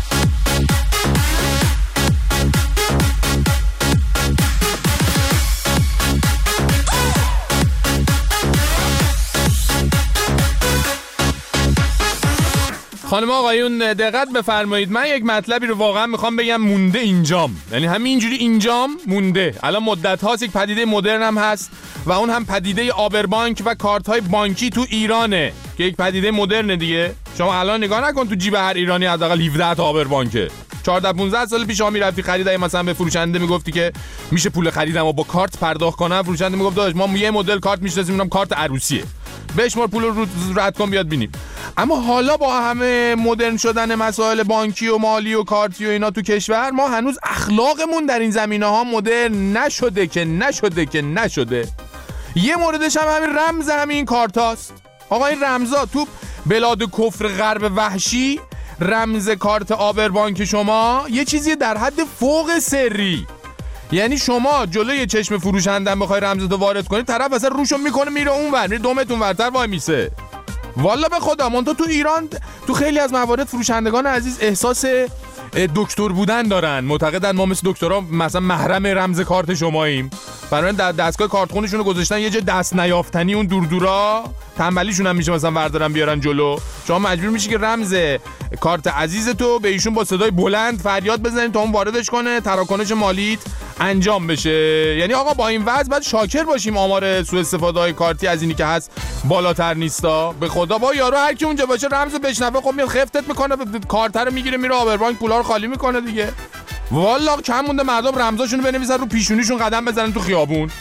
S10: خانم آقایون دقت بفرمایید، من یک مطلبی رو واقعا میخوام بگم مونده اینجام، یعنی همینجوری اینجام مونده. الان مدت هاست یک پدیده مدرن هم هست و اون هم پدیده آبربانک و کارت های بانکی تو ایرانه که یک پدیده مدرنه دیگه. شما الان نگاه نکن تو جیب هر ایرانی حداقل هفده تا آبربانکه. چهارده پانزده سال پیش شما میرفتی خریدای مثلا به فروشنده میگفتی که میشه پول خریدمو با کارت پرداخت کنم، فروشنده میگفت داداش ما یه مدل کارت میشناسیم، اونم کارت عروسیه، بشمار پول رو رد کن بیاد بینیم. اما حالا با همه مدرن شدن مسائل بانکی و مالی و کارتی و اینا تو کشور، ما هنوز اخلاقمون در این زمینه‌ها مدرن نشده که نشده که نشده. یه موردش هم همین رمز همین کارتاست. آقا این رمزا تو بلاد کفر غرب وحشی، رمز کارت آبربانک شما یه چیزی در حد فوق سری. یعنی شما جلوی چشم فروشنده بخوای رمزتو وارد کنی، طرف اصلا روشو میکنه میره اونور، میره دومتون ورتر وای میسه. والا به خدا من تو تو ایران تو خیلی از موارد فروشندگان عزیز احساس دکتر بودن دارن، معتقدن ما مثل دکترها مثلا محرم رمز کارت شماییم، برای در دستگاه کارتخونشون رو گذاشتن یه جا دست نیافتنی اون دور دورا، تنبلیشون هم میشه مثلا وردارن بیارن جلو. شما مجبور میشی که رمز کارت عزیز تو به ایشون با صدای بلند فریاد بزنید تا اون واردش کنه، تراکنش مالیت انجام بشه. یعنی آقا با این وضع باید شاکر باشیم آمار سوء استفاده های کارتی از اینی که هست بالاتر نیستا. به خدا با یارو هر کی اونجا باشه رمز بشنوه خب میاد خفتت میکنه، کارت رو میگیره میره آبربانک پولا رو خالی میکنه دیگه. والا کم مونده مردم رمزاشونو بنویسن رو پیشونیشون قدم بزنن تو خیابون.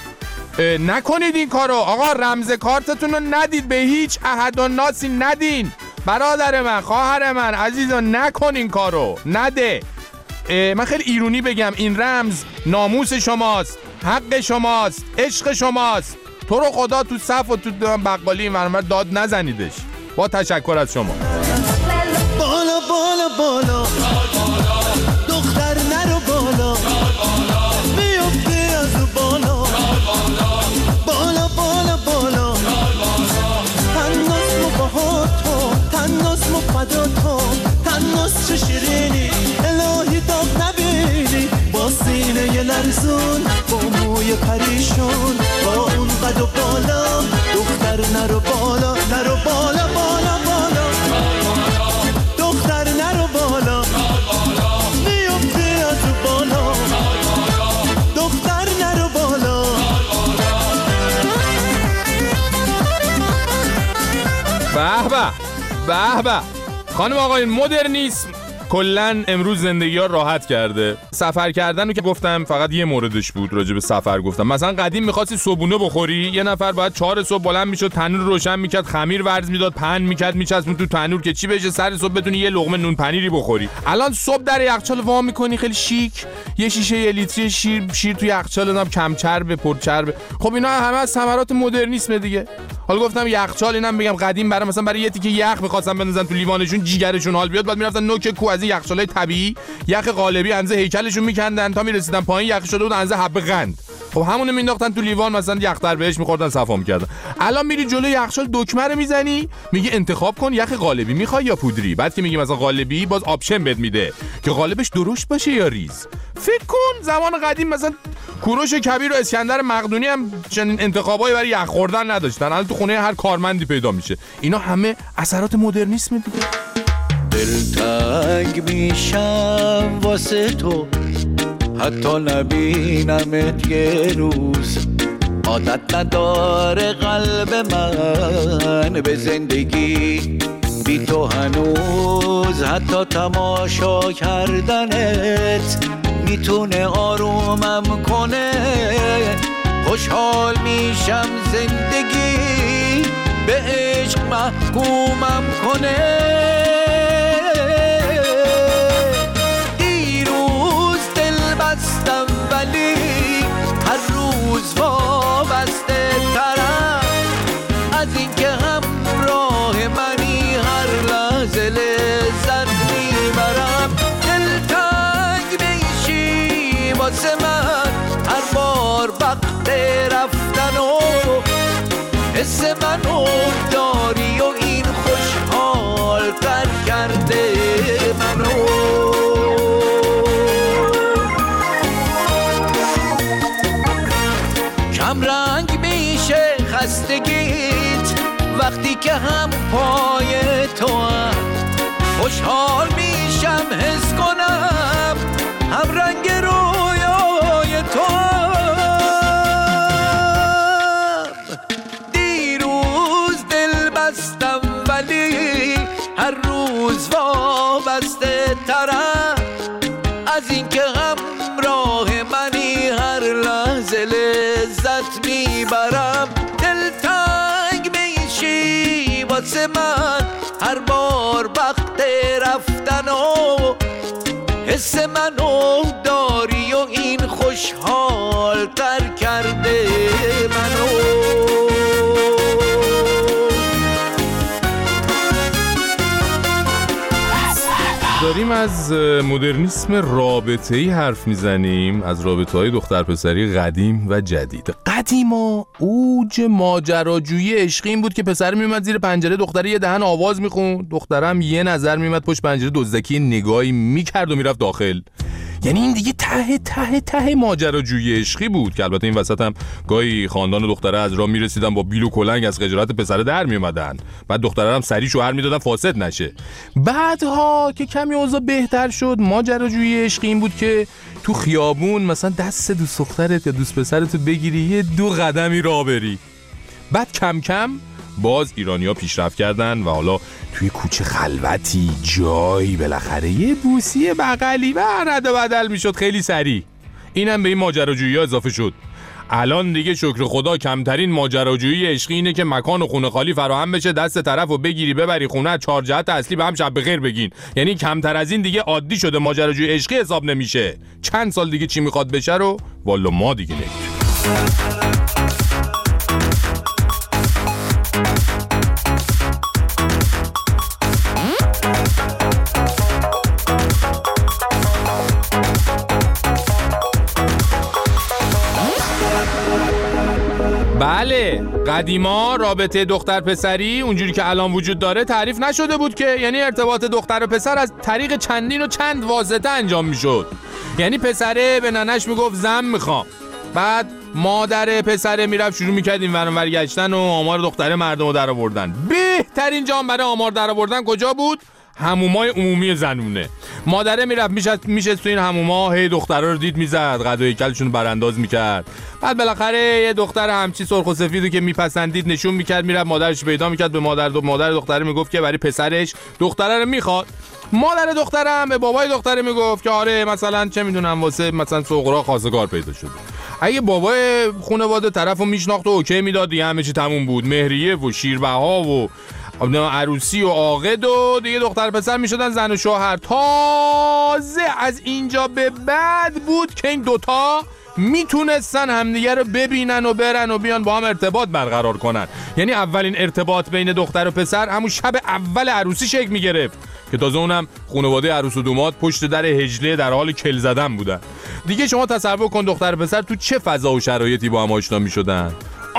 S10: نکنید این کارو آقا، رمز کارتتون رو ندید، به هیچ احد و ناسی ندین. برادر من، خواهر من، عزیزان نکن این کارو، نده. من خیلی ایرونی بگم، این رمز ناموس شماست، حق شماست، عشق شماست. تو رو خدا تو صف و تو بقالی این ورمر داد نزنیدش. با تشکر از شما.
S6: بالا بالا بالا دختر نرو بالا، میفتی از بالا بالا بالا بالا، تناس مو باهاتو، تناس مو فداتو، تناس چه شیرینی الهی داغ نبینی، با سینه ی لرزون، با موی پریشون، با اون قد و بالا، دختر نرو بالا نرو بالا بالا بالا، دختر نرو بالا، میفتی از بالا، دختر نرو بالا.
S10: به به به به. خانم آقایون، مدرنیسم کلن امروز زندگی ها راحت کرده. سفر کردن رو که گفتم فقط یه موردش بود، راجع به سفر گفتم. مثلا قدیم می‌خواستی صبحونه بخوری، یه نفر باید چهار صبح بلند میشد، تنور روشن میکرد، خمیر ورز میداد، پهن میکرد، میچسبون تو تنور که چی بشه سر صبح بتونی یه لقمه نون پنیری بخوری. الان صبح در یخچال وا میکنی خیلی شیک، یه شیشه یه لیتری شیر شیر تو یخچال، اونم کم چربه پر چربه. خب اینا همه از ثمرات مدرنیسم دیگه. حالا گفتم یخچال، اینم بگم قدیم برای مثلا برای یه تیکه یخ می‌خواستن بندازن تو لیوانشون جیگرشون حال بیاد، بعد می‌رفتن نوک کو از این یخچالای طبیعی یخ قالبی انزه هیکلشون می‌کندن تا می‌رسیدن پایین یخ شده بود انزه حب قند. خب همونو مینداختن تو لیوان، مثلا یخ در بهش می‌خوردن صفا می‌کردن. الان میری جلوی یخچال دکمه رو میزنی، میگه انتخاب کن یخ قالبی می‌خوای یا پودری. بعد که میگی مثلا قالبی، باز آپشن بهت میده که قالبش درشت باشه یا ریز. فکر کن زمان قدیم مثلا کوروش کبیر و اسکندر مقدونی هم چنین انتخابایی برای یخ خوردن نداشتن. الان تو خونه هر کارمندی پیدا میشه. اینا همه اثرات مدرنیسم دیگه.
S9: دلتنگ میشم واسه تو، حتی نبینمت یه روز. عادت نداره قلب من به زندگی بی تو هنوز، حتی تماشا کردنت میتونه آرومم کنه. خوشحال میشم زندگی به عشق محکومم کنه. دیروز دل بستم ولی هر روز وابسته ترم از اینکه همراه منی هر لحظه
S6: حس منو داری و این خوشحال تر کرده منو. کم رنگ میشه خستگیت وقتی که هم پای تو هم. خوشحال میشم حس کنم هم رنگ رویای تو هم. دیروز دل بستم ولی هر روز وابسته ترم از این که همراه منی هر لحظه لذت میبرم. دلتنگ میشی واسه من هر بار وقت رفتن و حس منو داری و این خوشحال تر کرده منو.
S10: داریم از مدرنیسم رابطه‌ای حرف میزنیم، از رابطه‌های دختر پسری قدیم و جدید. قدیما اوج ماجراجویی عشقی این بود که پسر میومد زیر پنجره دختر یه دهن آواز میخوند، دخترم یه نظر میومد پشت پنجره دزدکی نگاهی میکرد و میرفت داخل. یعنی این دیگه ته ته ته ماجراجویی عشقی بود که البته این وسط هم گاهی خاندان دختره از راه میرسیدن با بیل و کلنگ از خجالت پسر در میومدن، بعد دختره هم سری شوهر میدادن فاسد نشه. بعدها که کمی اوضاع بهتر شد ماجراجویی عشقی این بود که تو خیابون مثلا دست دوست دخترت یا دوست پسرتو بگیری یه دو قدمی راه بری. بعد کم کم باز ایرانی‌ها پیشرفت کردن و حالا توی کوچه خلوتی جایی بالاخره یه بوسی بغلی و رد و بدل میشد خیلی سریع. اینم به این ماجراجویی‌ها اضافه شد. الان دیگه شکر خدا کمترین ماجراجویی عشقی اینه که مکان و خونه خالی فراهم بشه، دست طرفو بگیری ببری خونه، چهار جهت اصلی به هم شب بخیر بگین. یعنی کمتر از این دیگه عادی شده، ماجراجویی عشقی حساب نمیشه. چند سال دیگه چی میخواد بشه رو والا ما دیگه نمیدونیم. بله، قدیما رابطه دختر پسری اونجوری که الان وجود داره تعریف نشده بود که، یعنی ارتباط دختر و پسر از طریق چندین و چند واسطه انجام میشد. یعنی پسره به ننش میگفت زن میخوام، بعد مادر پسره میرفت شروع میکرد این ور اون ور گشتن و آمار دختر مردمو در آوردن. بهترین جام برای آمار در آوردن کجا بود؟ حمومای عمومی زنونه. مادره میرفت میشد میشه تو این حموما، هی دخترا رو دید میزد، قد و هیکلشون برانداز میکرد. بعد بالاخره یه دختر همچی سرخ و سفیدو که میپسندید نشون میکرد، میرفت مادرش پیدا میکرد، به مادر دو مادر دختره میگفت که برای پسرش دختره رو میخواد. مادر دخترم به بابای دختره میگفت که آره مثلا چه میدونم واسه مثلا سغرا خواستگار پیدا شده. اگه بابای خانواده طرفو میشناخت و اوکی میداد دیگه همه چی تموم بود. مهریه و شیربها و عروسی و عاقد و دیگه دختر پسر میشدن زن و شوهر. تازه از اینجا به بعد بود که این دوتا میتونستن همدیگه رو ببینن و برن و بیان با هم ارتباط برقرار کنن. یعنی اولین ارتباط بین دختر و پسر همون شب اول عروسی شکل میگرفت که تازه اونم خانواده عروس و دوماد پشت در هجله در حال کل زدن بودن. دیگه شما تصور کن دختر و پسر تو چه فضا و شرایطی با هم آشنا میشدن.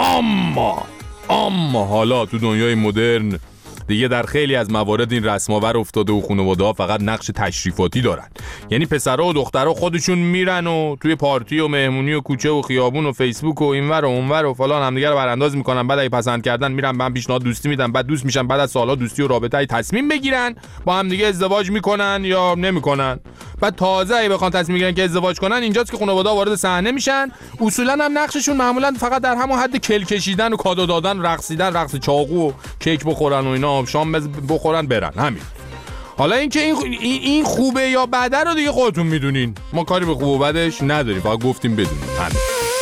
S10: اما اما حالا تو دنیای مدرن دیگه در خیلی از موارد این رسم‌آور افتاده و خانواده‌ها فقط نقش تشریفاتی دارن. یعنی پسرها و دخترها خودشون میرن و توی پارتی و مهمونی و کوچه و خیابون و فیسبوک و اینور و اونور و فلان همدیگه رو برانداز میکنن، بعد اگه پسند کردن میرن من پیشنهاد دوستی میدن، بعد دوست میشن، بعد از سالها دوستی و رابطه تصمیم بگیرن با همدیگه ازدواج میکنن یا نمیکنن. بعد تازه اگه بخوان تصمیم بگیرن که ازدواج کنن اینجاست که خانواده‌ها وارد صحنه میشن. اصولا هم نقششون معمولا فقط در همون حد کل کشیدن و کادو دادن، رقصیدن، رقص چاقو و کیک بخورن و اینا، شام بخورن برن، همین. حالا اینکه این این خوبه یا بده رو دیگه خودتون میدونین، ما کاری به خوب و بدش نداریم، فقط گفتیم بدونین. همین.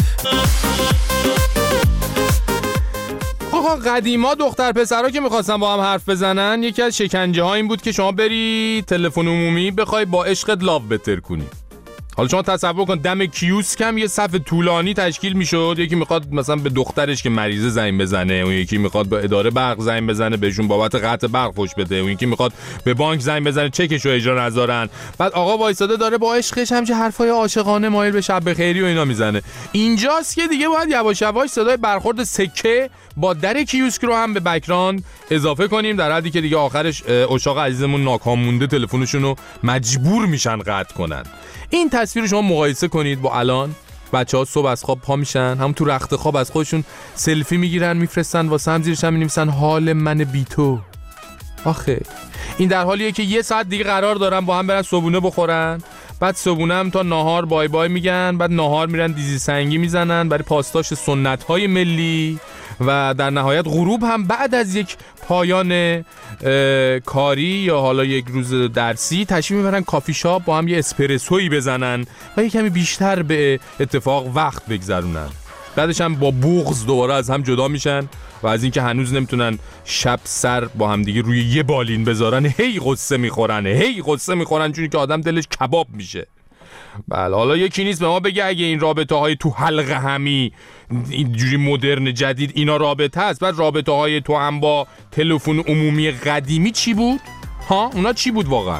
S10: آقا قدیما دختر پسرها که میخواستن با هم حرف بزنن یکی از شکنجه ها این بود که شما بری تلفن عمومی بخوای با عشقت لاو بتر کنی. حالا شما تصور کن دم کیوسک هم یه صف طولانی تشکیل میشد، یکی میخواد مثلا به دخترش که مریضه زنگ بزنه، اون یکی میخواد به اداره برق زنگ بزنه بهشون بابت قطع برق فوش بده، اون یکی میخواد به بانک زنگ بزنه چکشو اجرا نذارن. بعد آقا وایساده داره با عشقش همچه حرفای عاشقانه مایل به شب بخیری و اینا میزنه. اینجاست که دیگه باید یواش یواش صدای برخورد سکه با در کیوسک رو هم به بک‌گراند اضافه کنیم، در حدی که دیگه آخرش عشاق عزیزمون ناکام مونده تلفنشون رو مجبور میشن قطع کنن. این تصویر رو شما مقایسه کنید با الان. بچه‌ها صبح از خواب پا میشن، هم تو رخت خواب از خودشون سلفی میگیرن میفرستن واسه هم، زیرش هم می‌نویسن حال من بی تو. آخه این در حالیه که یه ساعت دیگه قرار دارن با هم برن صبحونه بخورن، بعد صبحونه هم تا ناهار بای بای میگن، بعد ناهار میرن دیزی سنگی میزنن برای پاستاش سنت‌های ملی، و در نهایت غروب هم بعد از یک پایان کاری یا حالا یک روز درسی تشریف میبرن کافی شاپ با هم یه اسپرسویی بزنن و یه کمی بیشتر به اتفاق وقت بگذرونن. بعدش هم با بغض دوباره از هم جدا میشن و از اینکه هنوز نمیتونن شب سر با هم دیگه روی یه بالین بذارن هی قصه میخورن هی قصه میخورن چون که آدم دلش کباب میشه. بله حالا یکی نیست به ما بگه اگه این رابطه های تو حلقه همی اینجوری مدرن جدید اینا رابطه هست، بعد رابطه های تو هم با تلفن عمومی قدیمی چی بود؟ ها اونا چی بود واقعا؟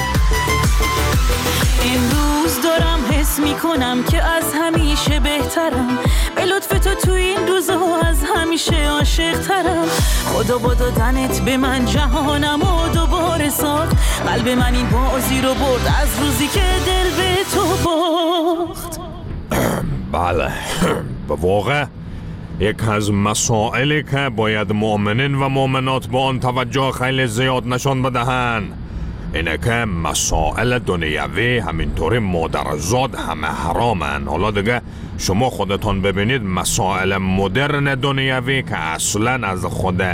S15: امروز دارم حس میکنم که از همیشه بهترم، به لطف تو تو این روزها از همیشه عاشق ترم. خدا با دادنت به من جهانم و دوباره ساخت، قلب من این بازی رو برد از روزی که دل به تو باخت.
S13: بله به واقع یک از مسائلی که باید مؤمنین و مؤمنات با آن توجه خیلی زیاد نشان بدهن اینه که مسائل دنیوی همینطوری مادرزاد همه حرامن. حالا دیگه شما خودتان ببینید مسائل مدرن دنیوی که اصلا از خود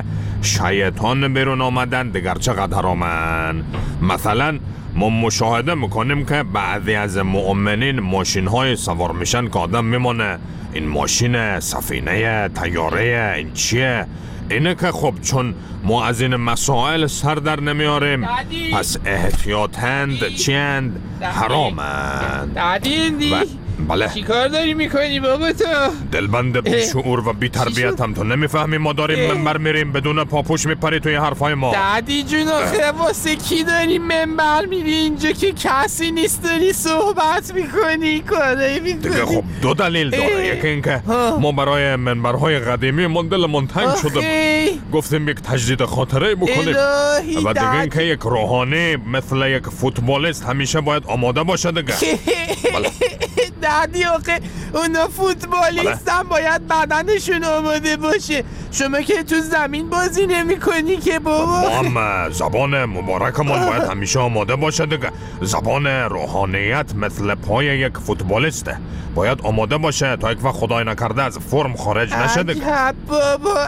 S13: شیطان بیرون آمدن دیگر چقدر حرامن. مثلا ما مشاهده میکنیم که بعضی از مؤمنین ماشین های سوار میشن که آدم میمونه این ماشین سفینه طیاره این چیه؟ اینه که خب چون ما از این مسائل سر در نمیاریم دادی. پس احتیاطند چیند حرامند.
S10: دادی
S13: بله
S10: چی کار داری میکنی بابا تو؟
S13: دلبند بیشعور و بی تربیت هم تو نمیفهمی ما داریم منبر میریم بدون پاپوش میپری توی حرفای ما.
S10: دادی جون آخه واسه کی داری منبر میری اینجا که کسی نیست داری صحبت میکنی کاری میکنی؟
S13: دیگه خب دو دلیل داره، یکی این که ما برای منبرهای قدیمی من دلمون تنگ شده گفتیم یک تجدید خاطره بکنیم و دیگه این که یک روحانی مثل یک فوتبالیست همیشه باید آماده باشه دیگه. بله.
S10: دادی آخه اونا فوتبالیستن باید بدنشون آماده باشه، شما که تو زمین بازی نمی کنی که بابا.
S13: ما هم زبان مبارکمون باید همیشه آماده باشه دیگه. زبان روحانیت مثل پای یک فوتبالیسته، باید آماده باشه تا یک وقت خدای نکرده از فرم خارج نشه دیگه.
S10: بابا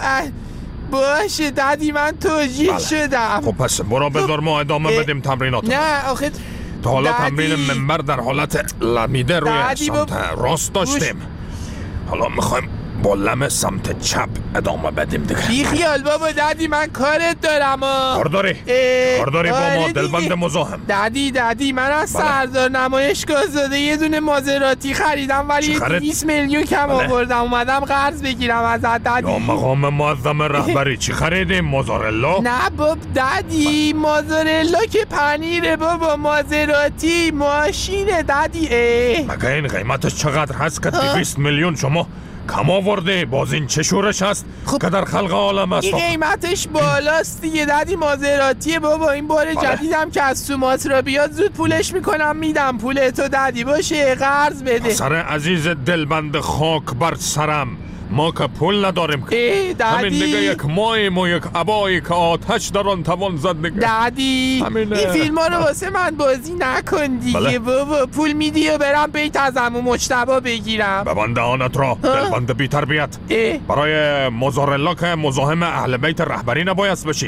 S10: باشه دادی من توجیه
S13: بله.
S10: شدم.
S13: خب پس برو بذار ما ادامه بدیم تمرینات.
S10: نه آخه
S13: تا حالا تمرین منبر در حالت لمیده روی سمت راست داشتیم، حالا میخوایم با لم سمت چپ ادامه بدیم دیگه.
S10: بی خیال بابا دادی من کارت دارم ها.
S13: کار داری؟ کار داری با ما دلبند مزاحم.
S10: دادی دادی من از سردار نمایشگاه زاده یه دونه مازراتی خریدم ولی بیست میلیون کم بله. آوردم اومدم قرض بگیرم ازت دادی.
S13: یا مقام معظم رهبری چی خریدیم؟ موزارلا؟
S10: نه باب دادی موزارلا که پنیره بابا، مازراتی ماشینه دادی.
S13: مگه این قیمتش چقدر هست که دویست میلیون شما کم آورده؟ باز این چه شورش هست خب که در خلق عالم است؟
S10: این قیمتش بالاست دیگه دادی، مازراتیه بابا. این بار بله. جدیدم که از سوماترا بیاد زود پولش میکنم میدم پول تو دادی باشه قرض بده.
S13: سر عزیز دلبند خاک بر سرم، ما که پول نداریم که همین دیگه یک مایم و یک عبایی که آتش در آن توان زد دیگه.
S10: دادی همینه. این فیلم ها رو واسه من بازی نکن دیگه بله. بابا پول میدی و برم بیت از عمو مجتبی بگیرم.
S13: ببند آنت را دلبند بی تربیت. برای موزارلا که مزاحم اهل بیت رهبری نباید بشی،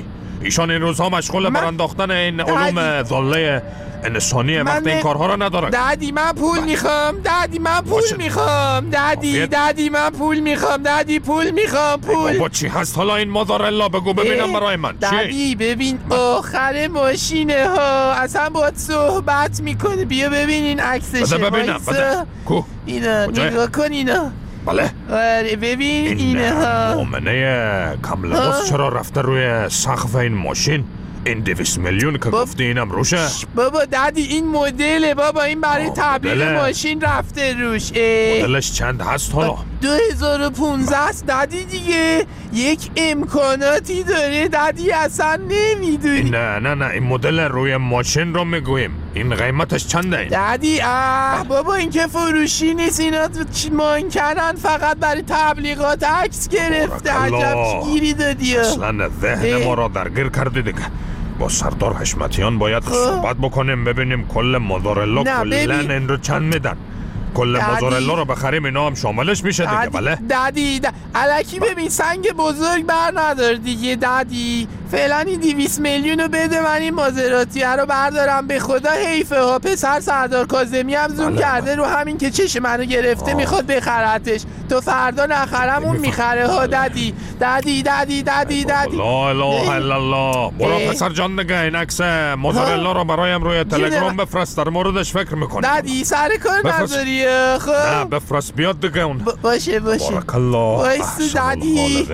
S13: ایشان این روزها مشغول برانداختن این علوم ضاله انسانیه، وقت این کارها رو نداره.
S10: دادی من پول میخوام، دادی من پول میخوام، دادی دادی من پول میخوام، دادی پول میخوام، پول.
S13: بابا چی هست حالا این مازارلا؟ بگو ببینم برای من.
S10: دادی ببین آخر ماشینه ها، اصلا باید صحبت میکنه. بیا ببین این عکسشه.
S13: بده ببینم بده. کو
S10: اینا نگاه کن اینا.
S13: بله
S10: آره ببین اینه ها.
S13: مومنه کم لباس چرا رفته روی سقف این ماشین؟ این دویست میلیون که گفتی اینم روشه؟
S10: بابا دادی این مدله بابا، این برای تبلیغ ماشین رفته روش.
S13: مدلش چند هست حالا؟
S10: دو هزار و پونزده است دادی دیگه. یک امکاناتی داره دادی اصلا نمیدونی.
S13: نه نه نه این مدل روی ماشین رو میگوییم. این قیمتش چنده این؟
S10: دادی اه بابا این که فروشی نیست، اینا مان کردن فقط برای تبلیغات عکس گرفته. عجب گیری دادی.
S13: اصلا ذهن ما را درگیر کردی دیگه. با سردار حشمتیان باید صحبت بکنیم ببینیم کل مازارلا کلن این رو چند میدن. کل مازارلا رو بخریم اینا هم شاملش میشه دیگه. بله
S10: دادی الکی ببین سنگ بزرگ بر ندار دیگه دادی. فعلا این دویست میلیون رو بده، من این مازراتی رو بردارم. به خدا حیفه ها، پسر سردار کاظمی هم زوم کرده رو همین که چش منو گرفته آه. میخواد بخرتش. تو فردا نخرم اون میخره ها دادی دادی دادی دادی دادی.
S13: لا اله الا الله. برو پسر جان دیگه این عکس مازارلا رو برایم روی تلگرام بفرست، در موردش فکر میکنم.
S10: دادی سر کار نداری خب؟
S13: نه بفرست بیاد دیگه اون.
S10: باشه باشه.
S13: بارک الله.
S10: وایس دادی.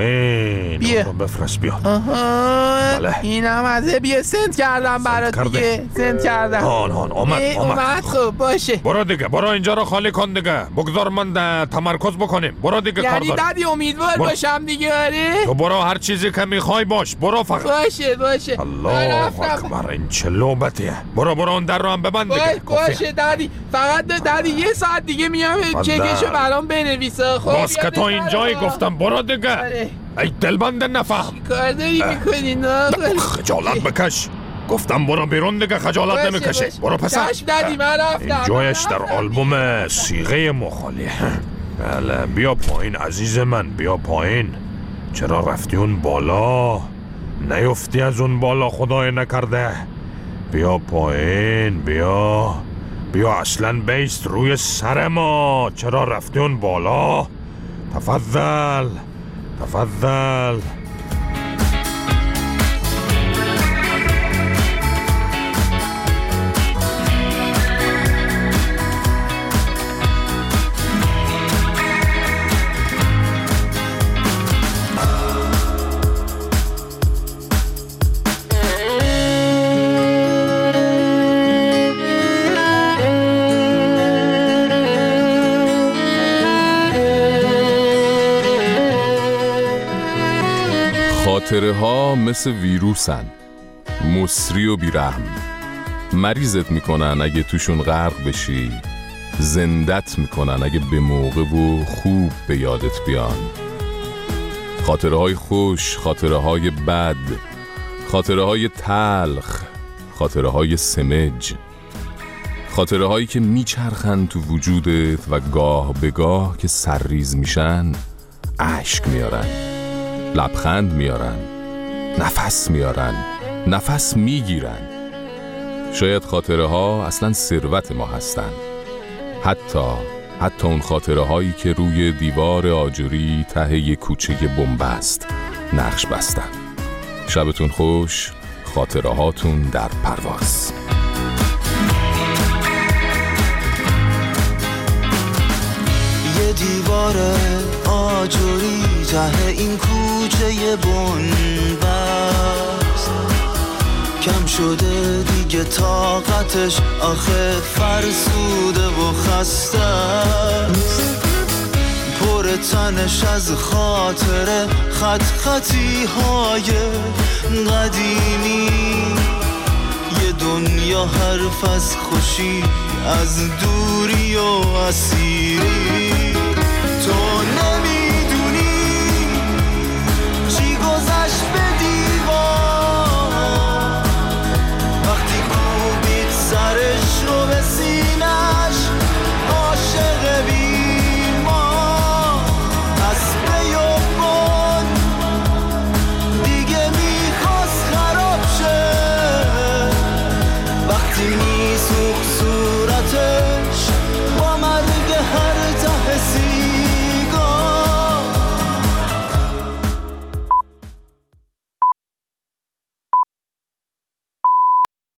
S13: بیا بفرست بیاد.
S10: آها اینم ازه بیا سنت کردم برات دیگه. سنت کردم.
S13: آن آن آمد
S10: آمد. خب باشه
S13: برو دیگه، برو اینجا رو خالی کن دیگه. بگذار من تمرکز بکنیم. برو دیگه کار داریم.
S10: یعنی دادی امیدوار باشم دیگه. آره
S13: تو برو هر چیزی که میخوای باش. برو فقط.
S10: باشه باشه.
S13: الله اکبر این چه لوبتیه. برو برو اون در رو هم ببند دیگه.
S10: باشه دادی فقط دادی یه ساعت دیگه میام چکشو برام بنویسه. خب
S13: باز که تو اینجایی گفتم برو دیگه. ای دلبند نفهم
S10: کار داری میکنی نه؟
S13: خجالت بکش. گفتم برو بیرون دیگه، خجالت نمیکشی. برو پسر.
S10: چشم دادی من رفتم.
S13: این جایش در آلبوم صیغه مخالیه. بله بیا پایین عزیز من، بیا پایین. چرا رفتی اون بالا؟ نیفتی از اون بالا خدای نکرده. بیا پایین بیا بیا اصلا بیست روی سر ما. چرا رفتی اون بالا؟ تفضل تفضل.
S2: خاطره ها مثل ویروسن، مصری و بیرحم. مریضت میکنن اگه توشون غرق بشی، زندت میکنن اگه به موقع و خوب به یادت بیان. خاطره های خوش، خاطره های بد، خاطره های تلخ، خاطره های سمج، خاطره هایی که میچرخن تو وجودت و گاه به گاه که سرریز میشن اشک میارن، لبخند میارن، نفس میارن، نفس میگیرن. شاید خاطره ها اصلا ثروت ما هستن. حتی حتی اون خاطره هایی که روی دیوار آجوری ته یک کوچه بنبست نقش بستن. شبتون خوش، خاطره هاتون در پرواز.
S6: یه دیوار آجوری ته این کوچه بنبست، کم شده دیگه طاقتش، آخه فرسوده و خسته است. پر تنش از خاطره، خط خطی های قدیمی، یه دنیا حرف از خوشی، از دوری و اسیری.